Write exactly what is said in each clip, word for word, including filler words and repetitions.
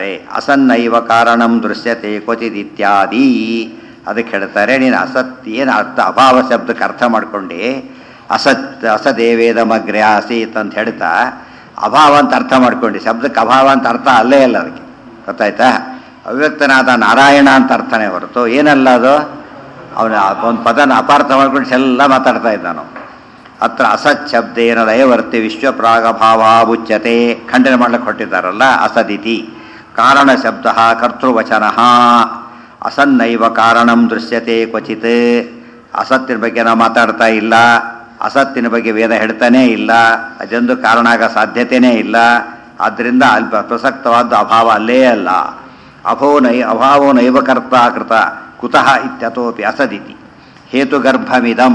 ಅಸನ್ನೈವ ಕಾರಣಂ ದೃಶ್ಯತೆ ಕ್ವಚಿದಿತ್ಯಾದಿ. ಅದಕ್ಕೆ ಹೇಳ್ತಾರೆ, ನೀನು ಅಸತ್ ಏನು ಅರ್ಥ ಅಭಾವ ಶಬ್ದಕ್ಕೆ ಅರ್ಥ ಮಾಡ್ಕೊಂಡು ಅಸತ್ ಅಸದೇವೇದಮಗ್ರೆ ಆಸೀತ್ ಅಂತ ಹೇಳ್ತಾ ಅಭಾವ ಅಂತ ಅರ್ಥ ಮಾಡ್ಕೊಂಡು ಶಬ್ದಕ್ಕೆ ಅಭಾವ ಅಂತ ಅರ್ಥ ಅಲ್ಲೇ ಅಲ್ಲ. ಅದಕ್ಕೆ ಗೊತ್ತಾಯ್ತಾ? ಅವ್ಯಕ್ತನಾದ ನಾರಾಯಣ ಅಂತ ಅರ್ಥನೇ ಹೊರತು ಏನಲ್ಲ ಅದು. ಅವನ ಒಂದು ಪದನ ಅಪಾರ್ಥ ಮಾಡ್ಕೊಂಡು ಎಲ್ಲ ಮಾತಾಡ್ತಾ ಇದ್ದಾನು. ಅತ್ರ ಅಸತ್ ಶಬ್ದೇನ ಲಯವರ್ತಿ ವಿಶ್ವಪ್ರಾಗಭಾವ ಉಚ್ಯತೆ ಖಂಡನೆ ಮಾಡ್ಲಿಕ್ಕೆ ಹೊಟ್ಟಿದ್ದಾರಲ್ಲ. ಅಸದಿತಿ ಕಾರಣ ಶಬ್ದ ಕರ್ತೃವಚನ. ಅಸನ್ನೈವ ಕಾರಣಂ ದೃಶ್ಯತೆ ಕ್ವಚಿತ್. ಅಸತ್ತಿನ ಬಗ್ಗೆ ನಾವು ಮಾತಾಡ್ತಾ ಇಲ್ಲ, ಅಸತ್ತಿನ ಬಗ್ಗೆ ವೇದ ಹೇಳ್ತಾನೇ ಇಲ್ಲ, ಅದೊಂದು ಕಾರಣ ಆಗ ಸಾಧ್ಯತೆಯೇ ಇಲ್ಲ. ಆದ್ದರಿಂದ ಅಲ್ಲಿ ಪ್ರಸಕ್ತವಾದ ಅಭಾವ ಅಲ್ಲೇ ಅಲ್ಲ. ಅಭೋ ನೈ ಅಭಾವೋ ನೈವ ಕರ್ತ ಕೃತ ಕುತಃ ಇತ್ಯತೋಪಿ ಅಸದಿತಿ ಹೇತುಗರ್ಭಮಿದಂ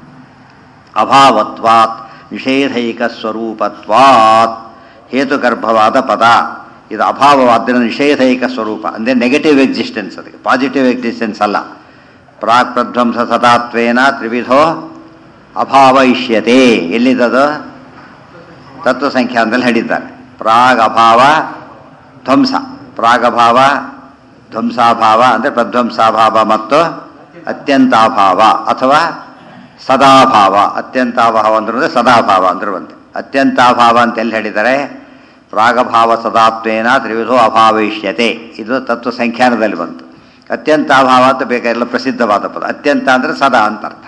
ಅಭಾವತ್ವಾತ್ ನಿಷೇಧೈಕ ಸ್ವರೂಪತ್ವಾತ್. ಹೇತುಗರ್ಭವಾದ ಪದ ಇದು ಅಭಾವವಾದ್ದರಿಂದ ನಿಷೇಧೈಕ ಸ್ವರೂಪ ಅಂದರೆ ನೆಗೆಟಿವ್ ಎಕ್ಸಿಸ್ಟೆನ್ಸ್, ಅದಕ್ಕೆ ಪಾಸಿಟಿವ್ ಎಕ್ಸಿಸ್ಟೆನ್ಸ್ ಅಲ್ಲ. ಪ್ರಾಕ್ ಪ್ರಧ್ವಂಸ ಸದಾತ್ವೇನ ತ್ರಿವಿಧೋ ಅಭಾವ ಇಷ್ಯತೆ. ಎಲ್ಲಿದ್ದದು? ತತ್ವಸಂಖ್ಯಾನದಲ್ಲಿ ಹೇಳಿದ್ದಾರೆ. ಪ್ರಾಗ್ ಅಭಾವ ಧ್ವಂಸ, ಪ್ರಾಗಭಾವ ಧ್ವಂಸಾಭಾವ ಅಂದರೆ ಪ್ರಧ್ವಂಸಾಭಾವ ಮತ್ತು ಅತ್ಯಂತಾಭಾವ ಅಥವಾ ಸದಾಭಾವ. ಅತ್ಯಂತಾಭಾವ ಅಂದ್ರೆ ಸದಾಭಾವ ಅಂದ್ರೆ ಬಂತೆ. ಅತ್ಯಂತಾಭಾವ ಅಂತ ಎಲ್ಲಿ ಹೇಳಿದ್ದಾರೆ? ಪ್ರಾಗಭಾವ ಸದಾತ್ವೇನ ತ್ರಿವಿಧೋ ಅಭಾವಯಿಷ್ಯತೆ. ಇದು ತತ್ವ ಸಂಖ್ಯಾನದಲ್ಲಿ ಬಂತು. ಅತ್ಯಂತಾಭಾವ ಅಂತ ಬೇಕಾಗಿಲ್ಲ, ಪ್ರಸಿದ್ಧವಾದ ಪದ. ಅತ್ಯಂತ ಅಂದರೆ ಸದಾ ಅಂತ ಅರ್ಥ.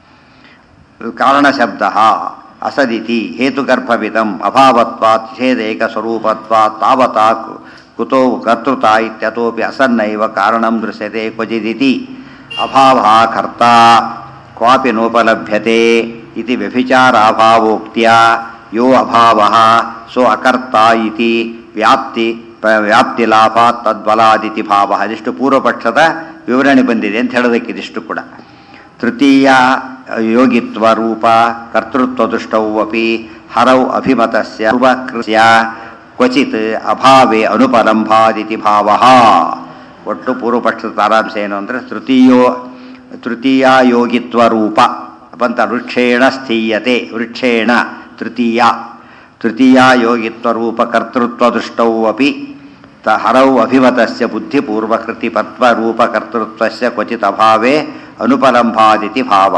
ಕಾರಣ ಶಬ್ದ ಅಸದಿತಿ ಹೇತುಗರ್ಭವಿದಂ ಅಭಾವತ್ವಾತ್ ನಿಷೇಧೈಕ ಸ್ವರೂಪತ್ವಾತ್ ತಾವತಾ ಕುತೋ ಕರ್ತೃತ ಇತ್ಯತೋಪಿ ಅಸನ್ನೈವ ಕಾರಣಂ ದೃಶ್ಯತೆ ಕ್ವಚಿದಿತಿ ಅಭಾವ ಕರ್ತ ಕ್ವಾಪಿ ನೋಪಲಭ್ಯತೆ ಇತಿ ವ್ಯಭಿಚಾರಾಭಾವೋಕ್ತ್ಯ ಯೋ ಅಭಾವಃ ಸೋ ಅಕರ್ತ ಇತಿ ವ್ಯಾಪ್ತಿ ವ್ಯಾಪ್ತಿ ಲಾಭಾತ್ ತದ್ಬಲಾದಿತಿ ಭಾವ. ಇದಿಷ್ಟು ಪೂರ್ವಪಕ್ಷದ ವಿವರಣೆ ಬಂದಿದೆ ಅಂತ ಹೇಳೋದಕ್ಕೆ ಇದಿಷ್ಟು ಕೂಡ. ತೃತೀಯ ಯೋಗಿತ್ವ ರೂಪ ಕರ್ತೃತ್ವ ದೃಷ್ಟೌ ಅಪಿ ಹರೌ ಅಭಿಮತಸ್ಯ ರೂಪಕೃತ್ಯ ಕ್ವಚಿತ್ ಅಭಾವೇ ಅನುಪಲಂಭಾದಿತಿ ಭಾವ. ಒಟ್ಟು ಪೂರ್ವಪಕ್ಷದ ಸಾರಾಂಶ ಏನು ಅಂದರೆ ತೃತೀಯೋ ತೃತೀಯ ಯೋಗಿತ್ವ ರೂಪ ಬಂತ ವೃಕ್ಷೇಣ ಸ್ಥೀಯತೆ. ವೃಕ್ಷೇಣ ತೃತೀಯ ತೃತೀಯ ಯೋಗಿತ್ವ ರೂಪ ಕರ್ತೃತ್ವ ದೃಷ್ಟೌ ಅಪಿ ತ ಹರೌ ಅಭಿಮತಸ್ಯ ಬುದ್ಧಿಪೂರ್ವಕೃತಿ ಪತ್ವ ರೂಪ ಕರ್ತೃತ್ವಸ್ಯ ಕ್ವಚಿತ್ ಅಭಾವೇ ಅನುಪಲಂಭಾದಿತಿ ಭಾವ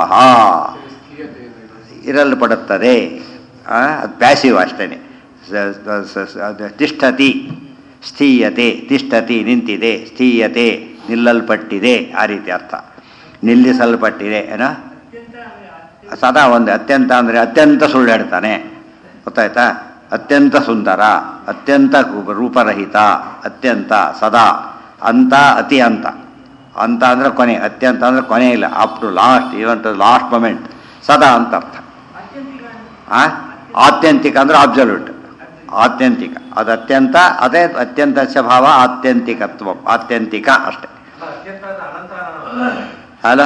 ಇರಲ್ಪಡುತ್ತದೆ. ಅದು ಪ್ಯಾಸಿವ್ ಅಷ್ಟೇ. ತಿಷ್ಠತಿ ಸ್ಥೀಯತೆ, ತಿಷ್ಠತಿ ನಿಂತಿದೆ, ಸ್ಥೀಯತೆ ನಿಲ್ಲಲ್ಪಟ್ಟಿದೆ, ಆ ರೀತಿ ಅರ್ಥ. ನಿಲ್ಲಿಸಲ್ಪಟ್ಟಿದೆ ಏನೋ ಸದಾ ಒಂದು. ಅತ್ಯಂತ ಅಂದರೆ ಅತ್ಯಂತ ಸುಳ್ಳು ಹೇಳ್ತಾನೆ, ಗೊತ್ತಾಯ್ತಾ? ಅತ್ಯಂತ ಸುಂದರ, ಅತ್ಯಂತ ರೂಪರಹಿತ, ಅತ್ಯಂತ ಸದಾ, ಅಂತ ಅತಿ ಅಂತ. ಅಂತ ಅಂದರೆ ಕೊನೆ, ಅತ್ಯಂತ ಅಂದರೆ ಕೊನೆ ಇಲ್ಲ, up to last, even to last moment, ಸದಾ ಅಂತ ಅರ್ಥ. ಆತ್ಯಂತಿಕ ಅಂದರೆ ಅಬ್ಸಲ್ಯೂಟ್, ಆತ್ಯಂತಿಕ ಅದು ಅತ್ಯಂತ, ಅದೇ ಅತ್ಯಂತ ಭಾವ ಆತ್ಯಂತಿಕತ್ವ, ಆತ್ಯಂತಿಕ ಅಷ್ಟೆ ಅಲ್ಲ.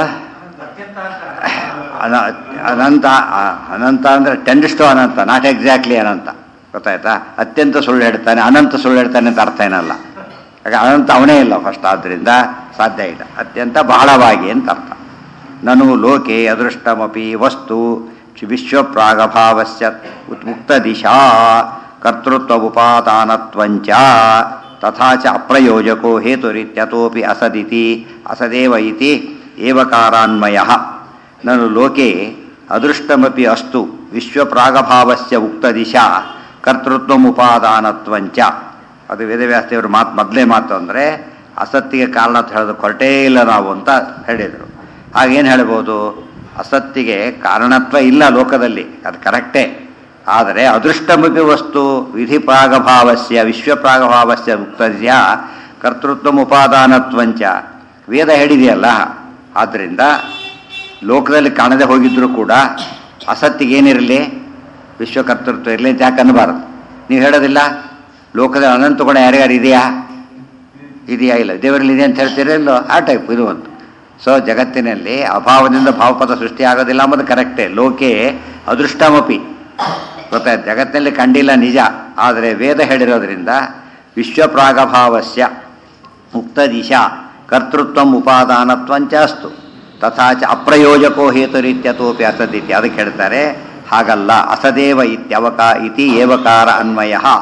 ಅನಂತ ಅನಂತ ಅಂದರೆ ಟೆಂಡ್ಸ್ ಟು ಅನಂತ, ನಾಟ್ ಎಕ್ಸಾಕ್ಟ್ಲಿ ಅನಂತ, ಗೊತ್ತಾಯ್ತಾ? ಅತ್ಯಂತ ಸುಳ್ಳು ಹೇಳ್ತಾನೆ, ಅನಂತ ಸುಳ್ಳು ಹೇಳ್ತಾನೆ ಅಂತ ಅರ್ಥ ಏನಲ್ಲ. ಹಾಗೆ ಅನಂತ ಅವನೇ ಇಲ್ಲ ಫಸ್ಟ್, ಆದ್ದರಿಂದ ಸಾಧ್ಯ ಇಲ್ಲ. ಅತ್ಯಂತ ಬಹಳವಾಗಿ ಅಂತ ಅರ್ಥ. ನನು ಲೋಕೆ ಅದೃಷ್ಟಮಪಿ ವಸ್ತು ವಿಶ್ವಪ್ರಾಗಭಾವಸ್ಯ ಮುಕ್ತ ದಿಶಾ ಕರ್ತೃತ್ವ ಉಪಾದಾನತ್ವಂಚ ತಥಾ ಚ ಅಪ್ರಯೋಜಕೋ ಹೇತುರಿತ್ಯತೋಪಿ ಅಸದಿತಿ ಅಸದೇವ ಇತಿ ಏವಕಾರಾನ್ಮಯಃ. ನನು ಲೋಕೆ ಅದೃಷ್ಟಮಪಿ ಅಸ್ತು ವಿಶ್ವಪ್ರಾಗಭಾವಸ್ಯ ಉಕ್ತ ದಿಶಾ ಕರ್ತೃತ್ವಮುಪಾದಾನತ್ವಂಚ. ಅದು ವೇದವ್ಯಾಸದೇವರು ಮಾತು ಮೊದಲೇ ಮಾತು ಅಂದರೆ ಅಸತ್ತಿಗೆ ಕಾರಣ ಅಂತ ಹೇಳೋದು ಕೊರಟೇ ಇಲ್ಲ ನಾವು ಅಂತ ಹೇಳಿದರು. ಹಾಗೇನು ಹೇಳ್ಬೋದು? ಅಸತ್ತಿಗೆ ಕಾರಣತ್ವ ಇಲ್ಲ ಲೋಕದಲ್ಲಿ, ಅದು ಕರೆಕ್ಟೇ. ಆದರೆ ಅದೃಷ್ಟಮಪಿ ವಸ್ತು ವಿಧಿ ಪ್ರಾಗಭಾವಸ್ಯ ವಿಶ್ವಪ್ರಾಗಭಾವಸ್ಯ ಉಕ್ತಸ್ಯ ಕರ್ತೃತ್ವಮುಪಾದಾನತ್ವಂಚ ವೇದ ಹೇಳಿದೆಯಲ್ಲ. ಆದ್ದರಿಂದ ಲೋಕದಲ್ಲಿ ಕಾಣದೆ ಹೋಗಿದ್ದರೂ ಕೂಡ ಅಸತ್ತಿಗೇನಿರಲಿ, ವಿಶ್ವಕರ್ತೃತ್ವ ಇರಲಿ ಅಂತ ಯಾಕೆ ಅನ್ನಬಾರದು? ನೀವು ಹೇಳೋದಿಲ್ಲ ಲೋಕದಲ್ಲಿ ಅನಂತ ಗುಣ ಯಾರ್ಯಾರು ಇದೆಯಾ ಇದೆಯಾ ಇಲ್ಲ, ದೇವರಲ್ಲಿ ಇದೆ ಅಂತ ಹೇಳ್ತೀರಲ್ಲೋ, ಆ ಟೈಪ್ ಇದು ಒಂದು. ಸೊ ಜಗತ್ತಿನಲ್ಲಿ ಅಭಾವದಿಂದ ಭಾವಪದ ಸೃಷ್ಟಿಯಾಗೋದಿಲ್ಲ ಅಂಬುದು ಕರೆಕ್ಟೇ. ಲೋಕೆ ಅದೃಷ್ಟಮಪಿ, ಗೊತ್ತಾಯ್ತು, ಜಗತ್ತಿನಲ್ಲಿ ಕಂಡಿಲ್ಲ ನಿಜ, ಆದರೆ ವೇದ ಹೇಳಿರೋದ್ರಿಂದ ವಿಶ್ವಪ್ರಾಗಭಾವಸ್ಯ ಮುಕ್ತ ದಿಶಾ ಕರ್ತೃತ್ವ ಉಪಾದಾನತ್ವಂಚ ಅಸ್ತು ತಥಾ ಚ ಅಪ್ರಯೋಜಕೋ ಹೇತುರಿತ್ಯತೋಪಿ ಅಸದಿತಿ. ಅದಕ್ಕೆ ಹೇಳ್ತಾರೆ ಹಾಗಲ್ಲ, ಅಸದೇವ ಇತ್ಯವಕ ಇತಿ ಏವಕಾರ ಅನ್ವಯ.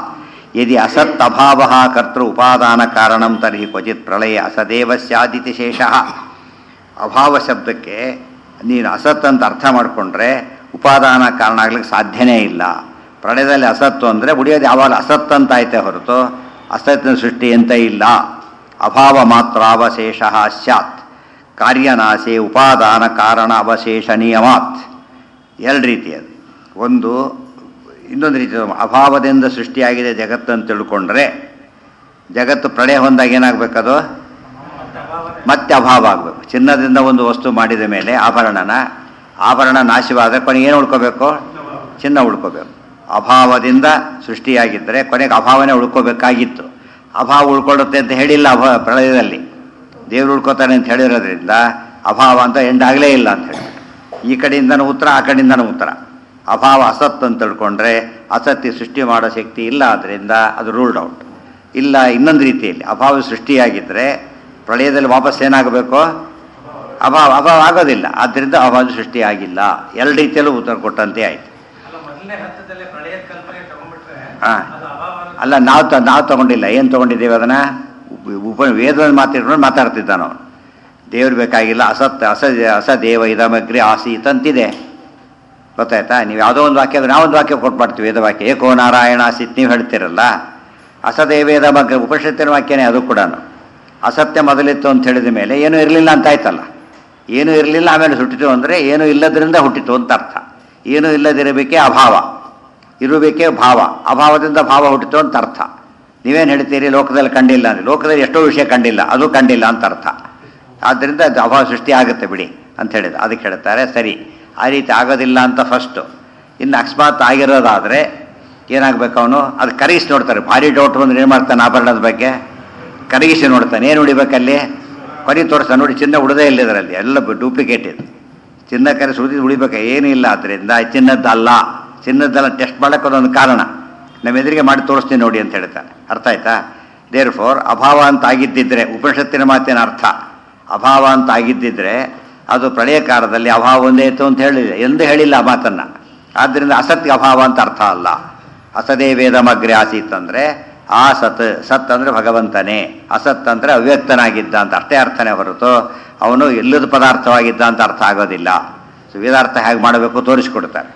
ಯದಿ ಅಸತ್ ಅಭಾವ ಕರ್ತೃ ಉಪಾದಾನ ಕಾರಣಂ ತರ್ಹಿ ಕ್ವಚಿತ್ ಪ್ರಳಯ ಅಸದೇವ ಸ್ಯಾದಿತಿ ಶೇಷಃ. ಅಭಾವ ಶಬ್ದಕ್ಕೆ ನೀನು ಅಸತ್ ಅಂತ ಅರ್ಥ ಮಾಡಿಕೊಂಡ್ರೆ ಉಪಾದಾನ ಕಾರಣ ಆಗ್ಲಿಕ್ಕೆ ಸಾಧ್ಯನೇ ಇಲ್ಲ. ಪ್ರಳಯದಲ್ಲಿ ಅಸತ್ತು ಅಂದರೆ ಉಳಿಯೋದು ಯಾವಾಗ ಅಸತ್ ಅಂತ ಐತೆ ಹೊರತು ಅಸತ್ತಿನ ಸೃಷ್ಟಿ ಅಂತ ಇಲ್ಲ. ಅಭಾವ ಮಾತ್ರ ಅವಶೇಷ ಸ್ಯಾತ್ ಕಾರ್ಯನಾಶೆ ಉಪಾದಾನ ಕಾರಣ ಅವಶೇಷ ನಿಯಮಾತ್. ಎರಡು ರೀತಿ ಅದು. ಒಂದು ಇನ್ನೊಂದು ರೀತಿ ಅಭಾವದಿಂದ ಸೃಷ್ಟಿಯಾಗಿದೆ ಜಗತ್ತು ಅಂತ ತಿಳ್ಕೊಂಡ್ರೆ ಜಗತ್ತು ಪ್ರಳಯ ಹೊಂದಾಗ ಏನಾಗಬೇಕದು ಮತ್ತೆ ಅಭಾವ ಆಗಬೇಕು. ಚಿನ್ನದಿಂದ ಒಂದು ವಸ್ತು ಮಾಡಿದ ಮೇಲೆ ಆಭರಣನ ಆಭರಣ ನಾಶವಾದರೆ ಕೊನೆಗೆ ಏನು ಉಳ್ಕೋಬೇಕು? ಚಿನ್ನ ಉಳ್ಕೋಬೇಕು. ಅಭಾವದಿಂದ ಸೃಷ್ಟಿಯಾಗಿದ್ದರೆ ಕೊನೆಗೆ ಅಭಾವನೇ ಉಳ್ಕೋಬೇಕಾಗಿತ್ತು. ಅಭಾವ ಉಳ್ಕೊಳ್ಳುತ್ತೆ ಅಂತ ಹೇಳಿಲ್ಲ ಅಭ ಪ್ರಳಯದಲ್ಲಿ. ದೇವರು ಉಳ್ಕೋತಾನೆ ಅಂತ ಹೇಳಿರೋದ್ರಿಂದ ಅಭಾವ ಅಂತ ಎಂಡಾಗಲೇ ಇಲ್ಲ ಅಂತ ಹೇಳ್ಬಿಟ್ಟು ಈ ಕಡೆಯಿಂದನೂ ಉತ್ತರ ಆ ಕಡೆಯಿಂದನೂ ಉತ್ತರ. ಅಭಾವ ಅಸತ್ ಅಂತ ತಿಳ್ಕೊಂಡ್ರೆ ಅಸತ್ತಿ ಸೃಷ್ಟಿ ಮಾಡೋ ಶಕ್ತಿ ಇಲ್ಲ, ಆದ್ದರಿಂದ ಅದು ರೂಲ್ಡ್ ಔಟ್. ಇಲ್ಲ ಇನ್ನೊಂದು ರೀತಿಯಲ್ಲಿ ಅಭಾವ ಸೃಷ್ಟಿಯಾಗಿದ್ದರೆ ಪ್ರಳಯದಲ್ಲಿ ವಾಪಸ್ ಏನಾಗಬೇಕು? ಅಭಾವ ಅಭಾವ ಆಗೋದಿಲ್ಲ, ಆದ್ದರಿಂದ ಅಭಾವ ಸೃಷ್ಟಿಯಾಗಿಲ್ಲ. ಎರಡು ರೀತಿಯಲ್ಲೂ ಉತ್ತರ ಕೊಟ್ಟಂತೆ ಆಯಿತು. ಹಾಂ ಅಲ್ಲ, ನಾವು ತ ನಾವು ತೊಗೊಂಡಿಲ್ಲ. ಏನು ತೊಗೊಂಡಿದ್ದೇವೆ ಅದನ್ನು? ಉಪ ವೇದವನ್ನು ಮಾತಾಡ್ಕೊಂಡು ಮಾತಾಡ್ತಿದ್ದ ನಾವು. ದೇವ್ರು ಬೇಕಾಗಿಲ್ಲ. ಅಸತ್ ಅಸ ಅಸದೇವ ಇದಮಗ್ರಿ ಆಸೀತ್ ಅಂತಿದೆ, ಗೊತ್ತಾಯ್ತಾ? ನೀವು ಯಾವುದೋ ಒಂದು ವಾಕ್ಯ ನಾವೊಂದು ವಾಕ್ಯ ಕೊಟ್ಬಿಡ್ತೀವಿ, ವೇದ ವಾಕ್ಯ ಏಕೋ ನಾರಾಯಣ ಆಸೀತ್ ನೀವು ಹೇಳ್ತಿರಲ್ಲ. ಅಸದೇವೇದ ಮಗ್ರಿ ಉಪನಿಷತ್ತಿನ ವಾಕ್ಯನೇ ಅದು ಕೂಡ. ಅಸತ್ಯ ಮೊದಲಿತ್ತು ಅಂತ ಹೇಳಿದ ಮೇಲೆ ಏನೂ ಇರಲಿಲ್ಲ ಅಂತ ಆಯ್ತಲ್ಲ. ಏನೂ ಇರಲಿಲ್ಲ ಆಮೇಲೆ ಹುಟ್ಟಿತು ಅಂದರೆ ಏನೂ ಇಲ್ಲದ್ರಿಂದ ಹುಟ್ಟಿತು ಅಂತ ಅರ್ಥ. ಏನೂ ಇಲ್ಲದಿರಬೇಕೇ ಅಭಾವ, ಇರಬೇಕೇ ಭಾವ, ಅಭಾವದಿಂದ ಭಾವ ಹುಟ್ಟಿತು ಅಂತ ಅರ್ಥ. ನೀವೇನು ಹೇಳ್ತೀರಿ? ಲೋಕದಲ್ಲಿ ಕಂಡಿಲ್ಲ ಅಂದರೆ ಲೋಕದಲ್ಲಿ ಎಷ್ಟೋ ವಿಷಯ ಕಂಡಿಲ್ಲ, ಅದು ಕಂಡಿಲ್ಲ ಅಂತ ಅರ್ಥ. ಆದ್ದರಿಂದ ಅದು ಅಭಾವ ಸೃಷ್ಟಿ ಆಗುತ್ತೆ ಬಿಡಿ ಅಂತ ಹೇಳಿದ. ಅದಕ್ಕೆ ಹೇಳ್ತಾರೆ ಸರಿ, ಆ ರೀತಿ ಆಗೋದಿಲ್ಲ ಅಂತ ಫಸ್ಟು. ಇನ್ನು ಅಕಸ್ಮಾತ್ ಆಗಿರೋದಾದರೆ ಏನಾಗಬೇಕು? ಅವನು ಅದು ಕರಗಿಸಿ ನೋಡ್ತಾರೆ. ಭಾರಿ ಡೌಟ್ ಬಂದ್ರೆ ಏನು ಮಾಡ್ತಾನೆ? ಆಭರಣದ ಬಗ್ಗೆ ಕರಗಿಸಿ ನೋಡ್ತಾನೆ. ಏನು ಉಳಿಬೇಕಲ್ಲಿ? ಕೊನೆ ತೋರಿಸ್ತಾನೆ, ನೋಡಿ ಚಿನ್ನ ಉಳಿದೇ ಇಲ್ಲ ಇದರಲ್ಲಿ, ಎಲ್ಲ ಡೂಪ್ಲಿಕೇಟ್ ಇದೆ. ಚಿನ್ನ ಕರೆಸಿ ಉಳಿದು ಉಳಿಬೇಕು ಏನೂ ಇಲ್ಲ. ಆದ್ದರಿಂದ ಚಿನ್ನದ್ದಲ್ಲ, ಚಿನ್ನದ್ದೆಲ್ಲ ಟೆಸ್ಟ್ ಮಾಡೋಕ್ಕೆ ಅದೊಂದು ಕಾರಣ. ನಮ್ಮ ಎದುರಿಗೆ ಮಾಡಿ ತೋರಿಸ್ತೀನಿ ನೋಡಿ ಅಂತ ಹೇಳ್ತಾನೆ. ಅರ್ಥ ಆಯ್ತಾ? ದೇರ್ ಫೋರ್ ಅಭಾವ ಅಂತ ಆಗಿದ್ದಿದ್ರೆ ಉಪನಿಷತ್ತಿನ ಮಾತಿನ ಅರ್ಥ ಅಭಾವ ಅಂತ ಆಗಿದ್ದಿದ್ರೆ ಅದು ಪ್ರಳಯ ಕಾಲದಲ್ಲಿ ಅಭಾವ ಒಂದೇ ಇತ್ತು ಅಂತ ಹೇಳಿದೆ ಎಂದು ಹೇಳಿಲ್ಲ ಆ ಮಾತನ್ನು. ಆದ್ದರಿಂದ ಅಸತ್ಗೆ ಅಭಾವ ಅಂತ ಅರ್ಥ ಅಲ್ಲ. ಅಸದೇ ವೇದಮಗ್ರೆ ಆಸೀತ್ ಅಂದರೆ ಆ ಸತ್ ಸತ್ ಅಂದರೆ ಭಗವಂತನೇ, ಅಸತ್ ಅಂದರೆ ಅವ್ಯಕ್ತನಾಗಿದ್ದ ಅಂತ ಅಷ್ಟೇ ಅರ್ಥನೇ ಹೊರತು ಅವನು ಎಲ್ಲದ ಪದಾರ್ಥವಾಗಿದ್ದ ಅಂತ ಅರ್ಥ ಆಗೋದಿಲ್ಲ. ಸೊ ವೇದಾರ್ಥ ಹೇಗೆ ಮಾಡಬೇಕು ತೋರಿಸಿಕೊಡ್ತಾರೆ.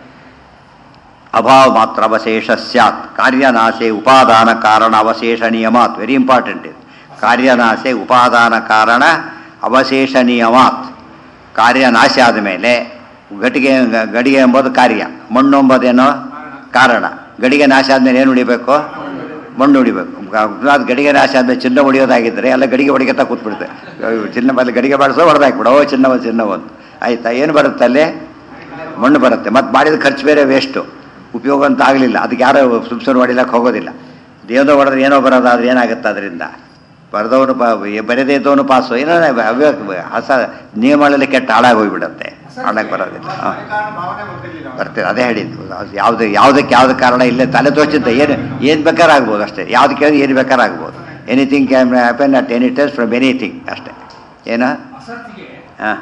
ಅಭಾವ ಮಾತ್ರ ಅವಶೇಷ ಸ್ಯಾತ್ ಕಾರ್ಯನಾಶೆ ಉಪಾದಾನ ಕಾರಣ ಅವಶೇಷ ನಿಯಮಾತ್. ವೆರಿ ಇಂಪಾರ್ಟೆಂಟ್ ಇದು. ಕಾರ್ಯನಾಶೆ ಉಪಾದಾನ ಕಾರಣ ಅವಶೇಷ ನಿಯಮಾತ್. ಕಾರ್ಯನಾಶ ಆದ ಮೇಲೆ ಗಡಿಗೆ ಗಡಿಗೆ ಎಂಬುದು ಕಾರ್ಯ, ಮಣ್ಣು ಎಂಬುದೇನೋ ಕಾರಣ. ಗಡಿಗೆ ನಾಶ ಆದಮೇಲೆ ಏನು ಉಳಿಬೇಕು? ಮಣ್ಣು ಉಳಿಬೇಕು. ಅದು ಗಡಿಗೆ ನಾಶ ಆದಮೇಲೆ ಚಿನ್ನ ಹೊಡಿಯೋದಾಗಿದ್ದರೆ ಎಲ್ಲ ಗಡಿಗೆ ಹೊಡಿಗೆತ್ತಾ ಕೂತ್ಬಿಡುತ್ತೆ. ಚಿನ್ನ ಬದಲು ಗಡಿಗೆ ಬಾಡಿಸೋ ಹೊಡೆದಾಕ್ಬಿಡ, ಓ ಚಿನ್ನವ ಚಿನ್ನವಂತ ಆಯಿತಾ. ಏನು ಬರುತ್ತೆ ಅಲ್ಲಿ? ಮಣ್ಣು ಬರುತ್ತೆ. ಮತ್ತು ಮಾಡಿದ ಖರ್ಚು ಬೇರೆ ವೇಸ್ಟು, ಉಪಯೋಗ ಅಂತ ಆಗಲಿಲ್ಲ. ಅದಕ್ಕೆ ಯಾರೋ ಸುಮ್ಸರು ಹೊಡಿಲಕ್ಕೆ ಹೋಗೋದಿಲ್ಲ. ದೇವದ ಹೊಡೆದ್ರೆ ಏನೋ ಬರೋದಾದ್ರೆ ಏನಾಗುತ್ತೆ? ಅದರಿಂದ ಬರೆದವನು ಪಾ ಬರೆದೇ ಇದ್ದವನು ಪಾಸು ಏನೋ ಅವ್ಯ ಹೊಸ ನಿಯಮಗಳಲ್ಲಿ ಕೆಟ್ಟ ಹಾಳಾಗಿ ಹೋಗ್ಬಿಡುತ್ತೆ, ಹಾಳಾಗಿ ಬರೋದಿಲ್ಲ. ಹಾಂ ಬರ್ತೀವಿ, ಅದೇ ಹೇಳಿದ್ದು. ಯಾವುದು ಯಾವುದಕ್ಕೆ ಯಾವ್ದು ಕಾರಣ ಇಲ್ಲೇ ತಲೆ ತೋಚಿದ್ದ ಏನು ಏನು ಬೇಕಾದ್ರೆ ಆಗ್ಬೋದು ಅಷ್ಟೇ. ಯಾವ್ದು ಕೇಳಿದ್ರೆ ಏನು ಬೇಕಾದ್ರೆ ಆಗ್ಬೋದು. Anything can happen at any times from anything ಅಷ್ಟೇ. ಏನು? ಹಾಂ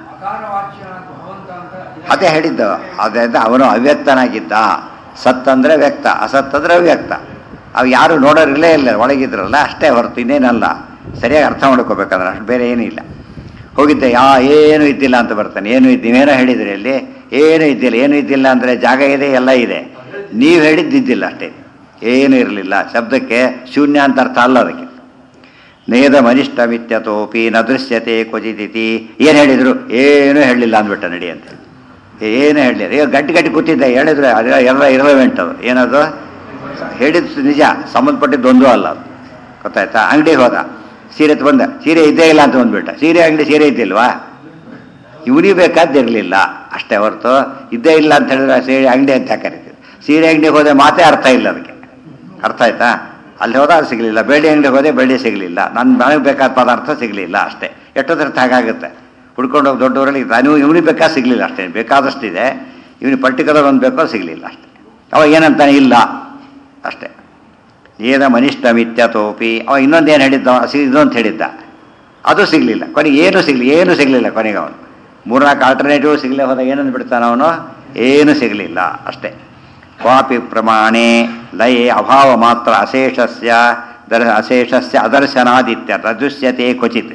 ಅದೇ ಹೇಳಿದ್ದು. ಅದರಿಂದ ಅವನು ಅವ್ಯಕ್ತನಾಗಿದ್ದ. ಸತ್ ಅಂದರೆ ವ್ಯಕ್ತ, ಅಸತ್ ಅಂದರೆ ಅವ್ಯಕ್ತ. ಅವು ಯಾರು ನೋಡೋರಿಲ್ಲೇ ಇಲ್ಲ, ಒಳಗಿದ್ರಲ್ಲ ಅಷ್ಟೇ ಹೊರತು ಇನ್ನೇನಲ್ಲ. ಸರಿಯಾಗಿ ಅರ್ಥ ಮಾಡ್ಕೋಬೇಕಂದ್ರೆ ಅಷ್ಟು ಬೇರೆ ಏನೂ ಇಲ್ಲ. ಹೋಗಿದ್ದೆ ಯಾ ಏನೂ ಇದ್ದಿಲ್ಲ ಅಂತ ಬರ್ತಾನೆ. ಏನು ಇದ್ದು ನೀವೇನೋ ಹೇಳಿದ್ರಿ ಅಲ್ಲಿ ಏನೂ ಇದ್ದಿಲ್ಲ. ಏನೂ ಇದ್ದಿಲ್ಲ ಅಂದರೆ ಜಾಗ ಇದೆ, ಎಲ್ಲ ಇದೆ. ನೀವು ಹೇಳಿದ್ದಿದ್ದಿಲ್ಲ ಅಷ್ಟೇ, ಏನೂ ಇರಲಿಲ್ಲ. ಶಬ್ದಕ್ಕೆ ಶೂನ್ಯ ಅಂತ ಅರ್ಥ ಅಲ್ಲ ಅದಕ್ಕೆ. ನೇದ ಮನಿಷ್ಠ ಮಿತ್ಯತೋಪಿ ನ ದೃಶ್ಯತೆ ಕ್ವಚಿತಿಥಿ. ಏನು ಹೇಳಿದರು? ಏನೂ ಹೇಳಲಿಲ್ಲ ಅಂದ್ಬಿಟ್ಟ ನಡಿ ಅಂತ. ಏನು ಹೇಳಲಿಲ್ಲ. ಈಗ ಗಟ್ಟಿ ಗಟ್ಟಿ ಕೂತಿದ್ದೆ, ಹೇಳಿದ್ರೆ ಅದೆಲ್ಲ ಎಲ್ಲ ಇರಲೆವೆಂಟ್. ಅದು ಏನದು ಹೇಳಿದ್ದು ನಿಜ, ಸಂಬಂಧಪಟ್ಟಿದ್ದೊಂದು ಅಲ್ಲ ಅದು. ಗೊತ್ತಾಯ್ತಾ? ಅಂಗಡಿಗೆ ಹೋದ, ಸೀರೆ ಬಂದ, ಸೀರೆ ಇದ್ದೇ ಇಲ್ಲ ಅಂತ ಬಂದ್ಬಿಟ್ಟ. ಸೀರೆ ಅಂಗಡಿ ಸೀರೆ ಇದ್ದಿಲ್ವಾ? ಇವನಿಗೆ ಬೇಕಾದಿರಲಿಲ್ಲ ಅಷ್ಟೇ ಹೊರತು ಇದ್ದೇ ಇಲ್ಲ ಅಂತ ಹೇಳಿದ್ರೆ ಸೀರೆ ಅಂಗಡಿ ಅಂತ ಕರಿತೀವಿ. ಸೀರೆ ಅಂಗಡಿಗೆ ಹೋದೆ ಮಾತೇ ಅರ್ಥ ಇಲ್ಲ ಅದಕ್ಕೆ. ಅರ್ಥ ಆಯ್ತಾ? ಅಲ್ಲಿ ಹೋದ ಅದು ಸಿಗಲಿಲ್ಲ. ಬೆಳ್ಳಿ ಅಂಗಡಿಗೆ ಹೋದೆ ಬೆಳ್ಳಿ ಸಿಗಲಿಲ್ಲ. ನನ್ನ ನನಗೆ ಬೇಕಾದ ಪದಾರ್ಥ ಸಿಗಲಿಲ್ಲ ಅಷ್ಟೇ. ಎಷ್ಟೊತ್ತರ್ಥ ಹಾಗಾಗುತ್ತೆ. ಹುಡ್ಕೊಂಡು ಹೋಗಿ ದೊಡ್ಡವರಲ್ಲಿ ನೀವು ಇವನಿಗೆ ಬೇಕಾದ ಸಿಗಲಿಲ್ಲ ಅಷ್ಟೇ. ಬೇಕಾದಷ್ಟಿದೆ, ಇವನಿಗೆ ಪರ್ಟಿಕ್ಯುಲರ್ ಒಂದು ಬೇಕೋ ಸಿಗಲಿಲ್ಲ ಅಷ್ಟೇ. ಅವ ಏನಂತಾನೆ ಇಲ್ಲ ಅಷ್ಟೇ. ಏನ ಮನಿಷ್ಠ ಮಿತ್ಯತೋಪಿ. ಅವ ಇನ್ನೊಂದೇನು ಹೇಳಿದ್ದ? ಇನ್ನೊಂದು ಹೇಳಿದ್ದ, ಅದು ಸಿಗಲಿಲ್ಲ. ಕೊನೆಗೆ ಏನೂ ಸಿಗಲಿ ಏನೂ ಸಿಗಲಿಲ್ಲ. ಕೊನೆಗೆ ಅವನು ಮೂರ್ನಾಲ್ಕು ಆಲ್ಟರ್ನೇಟಿವ್ ಸಿಗಲೇ ಹೋದಾಗ ಏನಂದು ಬಿಡ್ತಾನೆ ಅವನು? ಏನೂ ಸಿಗಲಿಲ್ಲ ಅಷ್ಟೇ. ಕ್ವಾಪಿ ಪ್ರಮಾಣೆ ಲಯೇ ಅಭಾವ ಮಾತ್ರ ಅಶೇಷಸ್ಯ ದರ್ ಅಶೇಷಸ್ಯ ಅದರ್ಶನಾದಿತ್ಯರ್ಥ ದೃಶ್ಯತೆ ಕ್ವಚಿತ್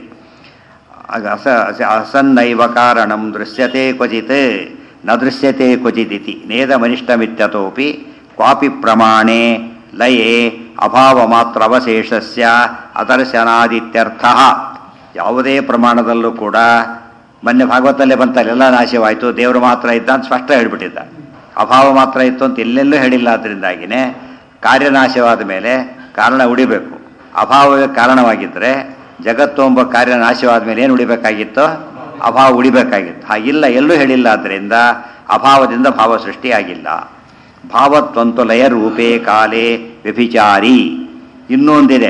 ಅಸ ಅಸನ್ನೈವ ಕಾರಣಂ ದೃಶ್ಯತೆ ಕ್ವಚಿತ್ ನ ದೃಶ್ಯತೆ ಕ್ವಚಿದಿತಿ ನೇದಮನಿಷ್ಟಮಿತ್ಯತೋಪಿ ಕ್ವಾಪಿ ಪ್ರಮಾಣೆ ಲಯೇ ಅಭಾವ ಮಾತ್ರ ಅವಶೇಷಸ್ಯ ಅದರ್ಶನಾದಿತ್ಯರ್ಥ. ಯಾವುದೇ ಪ್ರಮಾಣದಲ್ಲೂ ಕೂಡ ಮೊನ್ನೆ ಭಾಗವತಲ್ಲೇ ಬಂತಲ್ಲ ಎಲ್ಲ ನಾಶವಾಯಿತು ದೇವರು ಮಾತ್ರ ಇದ್ದ ಅಂತ ಸ್ಪಷ್ಟ ಹೇಳಿಬಿಟ್ಟಿದ್ದ. ಅಭಾವ ಮಾತ್ರ ಇತ್ತು ಅಂತ ಎಲ್ಲೆಲ್ಲೂ ಹೇಳಿಲ್ಲ. ಅದರಿಂದಾಗಿನೇ ಕಾರ್ಯನಾಶವಾದ ಮೇಲೆ ಕಾರಣ ಉಳಿಬೇಕು. ಅಭಾವವೇ ಕಾರಣವಾಗಿದ್ದರೆ ಜಗತ್ತು ಎಂಬ ಕಾರ್ಯನಾಶವಾದ ಮೇಲೆ ಏನು ಉಳಿಬೇಕಾಗಿತ್ತು? ಅಭಾವ ಉಳಿಬೇಕಾಗಿತ್ತು. ಹಾಗಿಲ್ಲ, ಎಲ್ಲೂ ಹೇಳಿಲ್ಲ. ಆದ್ದರಿಂದ ಅಭಾವದಿಂದ ಭಾವ ಸೃಷ್ಟಿಯಾಗಿಲ್ಲ. ಭಾವತ್ವಂತು ಲಯ ರೂಪೇ ಕಾಲೇ ವ್ಯಭಿಚಾರಿ. ಇನ್ನೊಂದಿದೆ,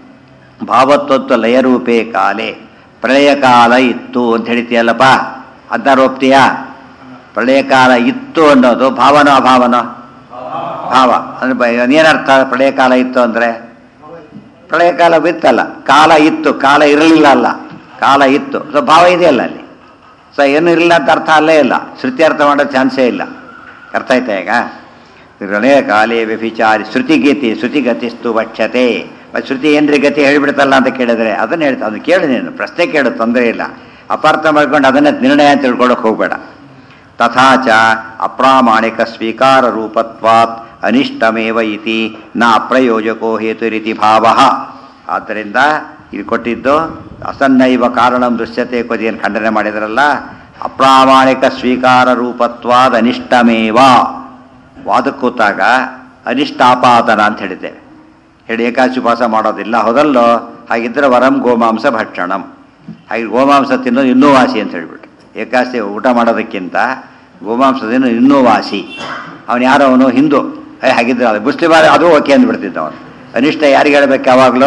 ಭಾವತ್ವಂತು ಲಯ ರೂಪೇ ಕಾಲೇ ಪ್ರಳಯ ಕಾಲ ಇತ್ತು ಅಂತ ಹೇಳ್ತೀಯಲ್ಲಪ್ಪ, ಅದನ್ನ ಒಪ್ತೀಯಾ? ಪ್ರಳಯ ಕಾಲ ಇತ್ತು ಅನ್ನೋದು ಭಾವನೋ ಅಭಾವನೋ? ಭಾವ ಅಂದ್ರೆ ಏನರ್ಥ? ಪ್ರಳಯ ಕಾಲ ಇತ್ತು ಅಂದರೆ ಪ್ರಳಯ ಕಾಲ ಬಿತ್ತಲ್ಲ, ಕಾಲ ಇತ್ತು, ಕಾಲ ಇರಲಿಲ್ಲ ಅಲ್ಲ, ಕಾಲ ಇತ್ತು. ಸೊ ಭಾವ ಇದೆಯಲ್ಲ ಅಲ್ಲಿ. ಸೊ ಏನು ಇರಲಿಲ್ಲ ಅಂತ ಅರ್ಥ ಅಲ್ಲೇ ಇಲ್ಲ, ಶ್ರುತಿ ಅರ್ಥ ಮಾಡೋ ಚಾನ್ಸೇ ಇಲ್ಲ. ಅರ್ಥ ಆಯ್ತಾ ಈಗ? ಪ್ರಳಯ ಕಾಲೇ ವ್ಯಭಿಚಾರಿ ಶ್ರುತಿಗತಿ ಶ್ರುತಿಗತಿಸ್ತು ವಕ್ಷತೆ. ಮತ್ತು ಶ್ರುತಿ ಏನ್ರಿ ಗತಿ ಹೇಳಿಬಿಡ್ತಲ್ಲ ಅಂತ ಕೇಳಿದ್ರೆ ಅದನ್ನು ಹೇಳ್ತಾ, ಅದು ಕೇಳಿ ನೀನು ಪ್ರಶ್ನೆ ಕೇಳು, ತೊಂದರೆ ಇಲ್ಲ. ಅಪಾರ್ಥ ಮಾಡ್ಕೊಂಡು ಅದನ್ನೇ ನಿರ್ಣಯ ಅಂತ ತಿಳ್ಕೊಳ್ಳೋಕೆ ಹೋಗಬೇಡ. ತಥಾಚ ಅಪ್ರಾಮಾಣಿಕ ಸ್ವೀಕಾರ ರೂಪತ್ವಾತ್ ಅನಿಷ್ಟಮೇವ ಇತಿ ನ ಅಪ್ರಯೋಜಕೋ ಹೇತು ರೀತಿ ಭಾವ. ಆದ್ದರಿಂದ ಇದು ಕೊಟ್ಟಿದ್ದು ಅಸನ್ನೈವ ಕಾರಣಂ ದೃಶ್ಯತೆ ಕೊದಿಯನ್ನು ಖಂಡನೆ ಮಾಡಿದ್ರಲ್ಲ, ಅಪ್ರಾಮಾಣಿಕ ಸ್ವೀಕಾರ ರೂಪತ್ವಾದ ಅನಿಷ್ಟಮೇವ. ವಾದಕ್ಕೆ ಕೂತಾಗ ಅನಿಷ್ಟಾಪಾದನ ಅಂತ ಹೇಳಿದ್ದೇವೆ. ಹೇಳಿ ಏಕಾದಶಿ ಉಪವಾಸ ಮಾಡೋದಿಲ್ಲ, ಹೌದಲ್ಲೋ? ಹಾಗಿದ್ದರೆ ವರಂ ಗೋಮಾಂಸ ಭಕ್ಷಣಂ. ಹಾಗೆ ಗೋಮಾಂಸ ತಿನ್ನೋದು ಇನ್ನೂ ವಾಸಿ ಅಂತ ಹೇಳಿಬಿಟ್ಟು, ಏಕಾದಶಿ ಊಟ ಮಾಡೋದಕ್ಕಿಂತ ಗೋಮಾಂಸದಿಂದ ಇನ್ನೂ ವಾಸಿ. ಅವನು ಯಾರೋ ಅವನು ಹಿಂದೂ, ಹಾಗಿದ್ರೆ ಅದು ಮುಸ್ಲಿಮ್ ಅದು ಓಕೆ ಅಂದ್ಬಿಡ್ತಿದ್ದ ಅವನು. ಅನಿಷ್ಟ ಯಾರಿಗೆ ಹೇಳಬೇಕು? ಯಾವಾಗಲೂ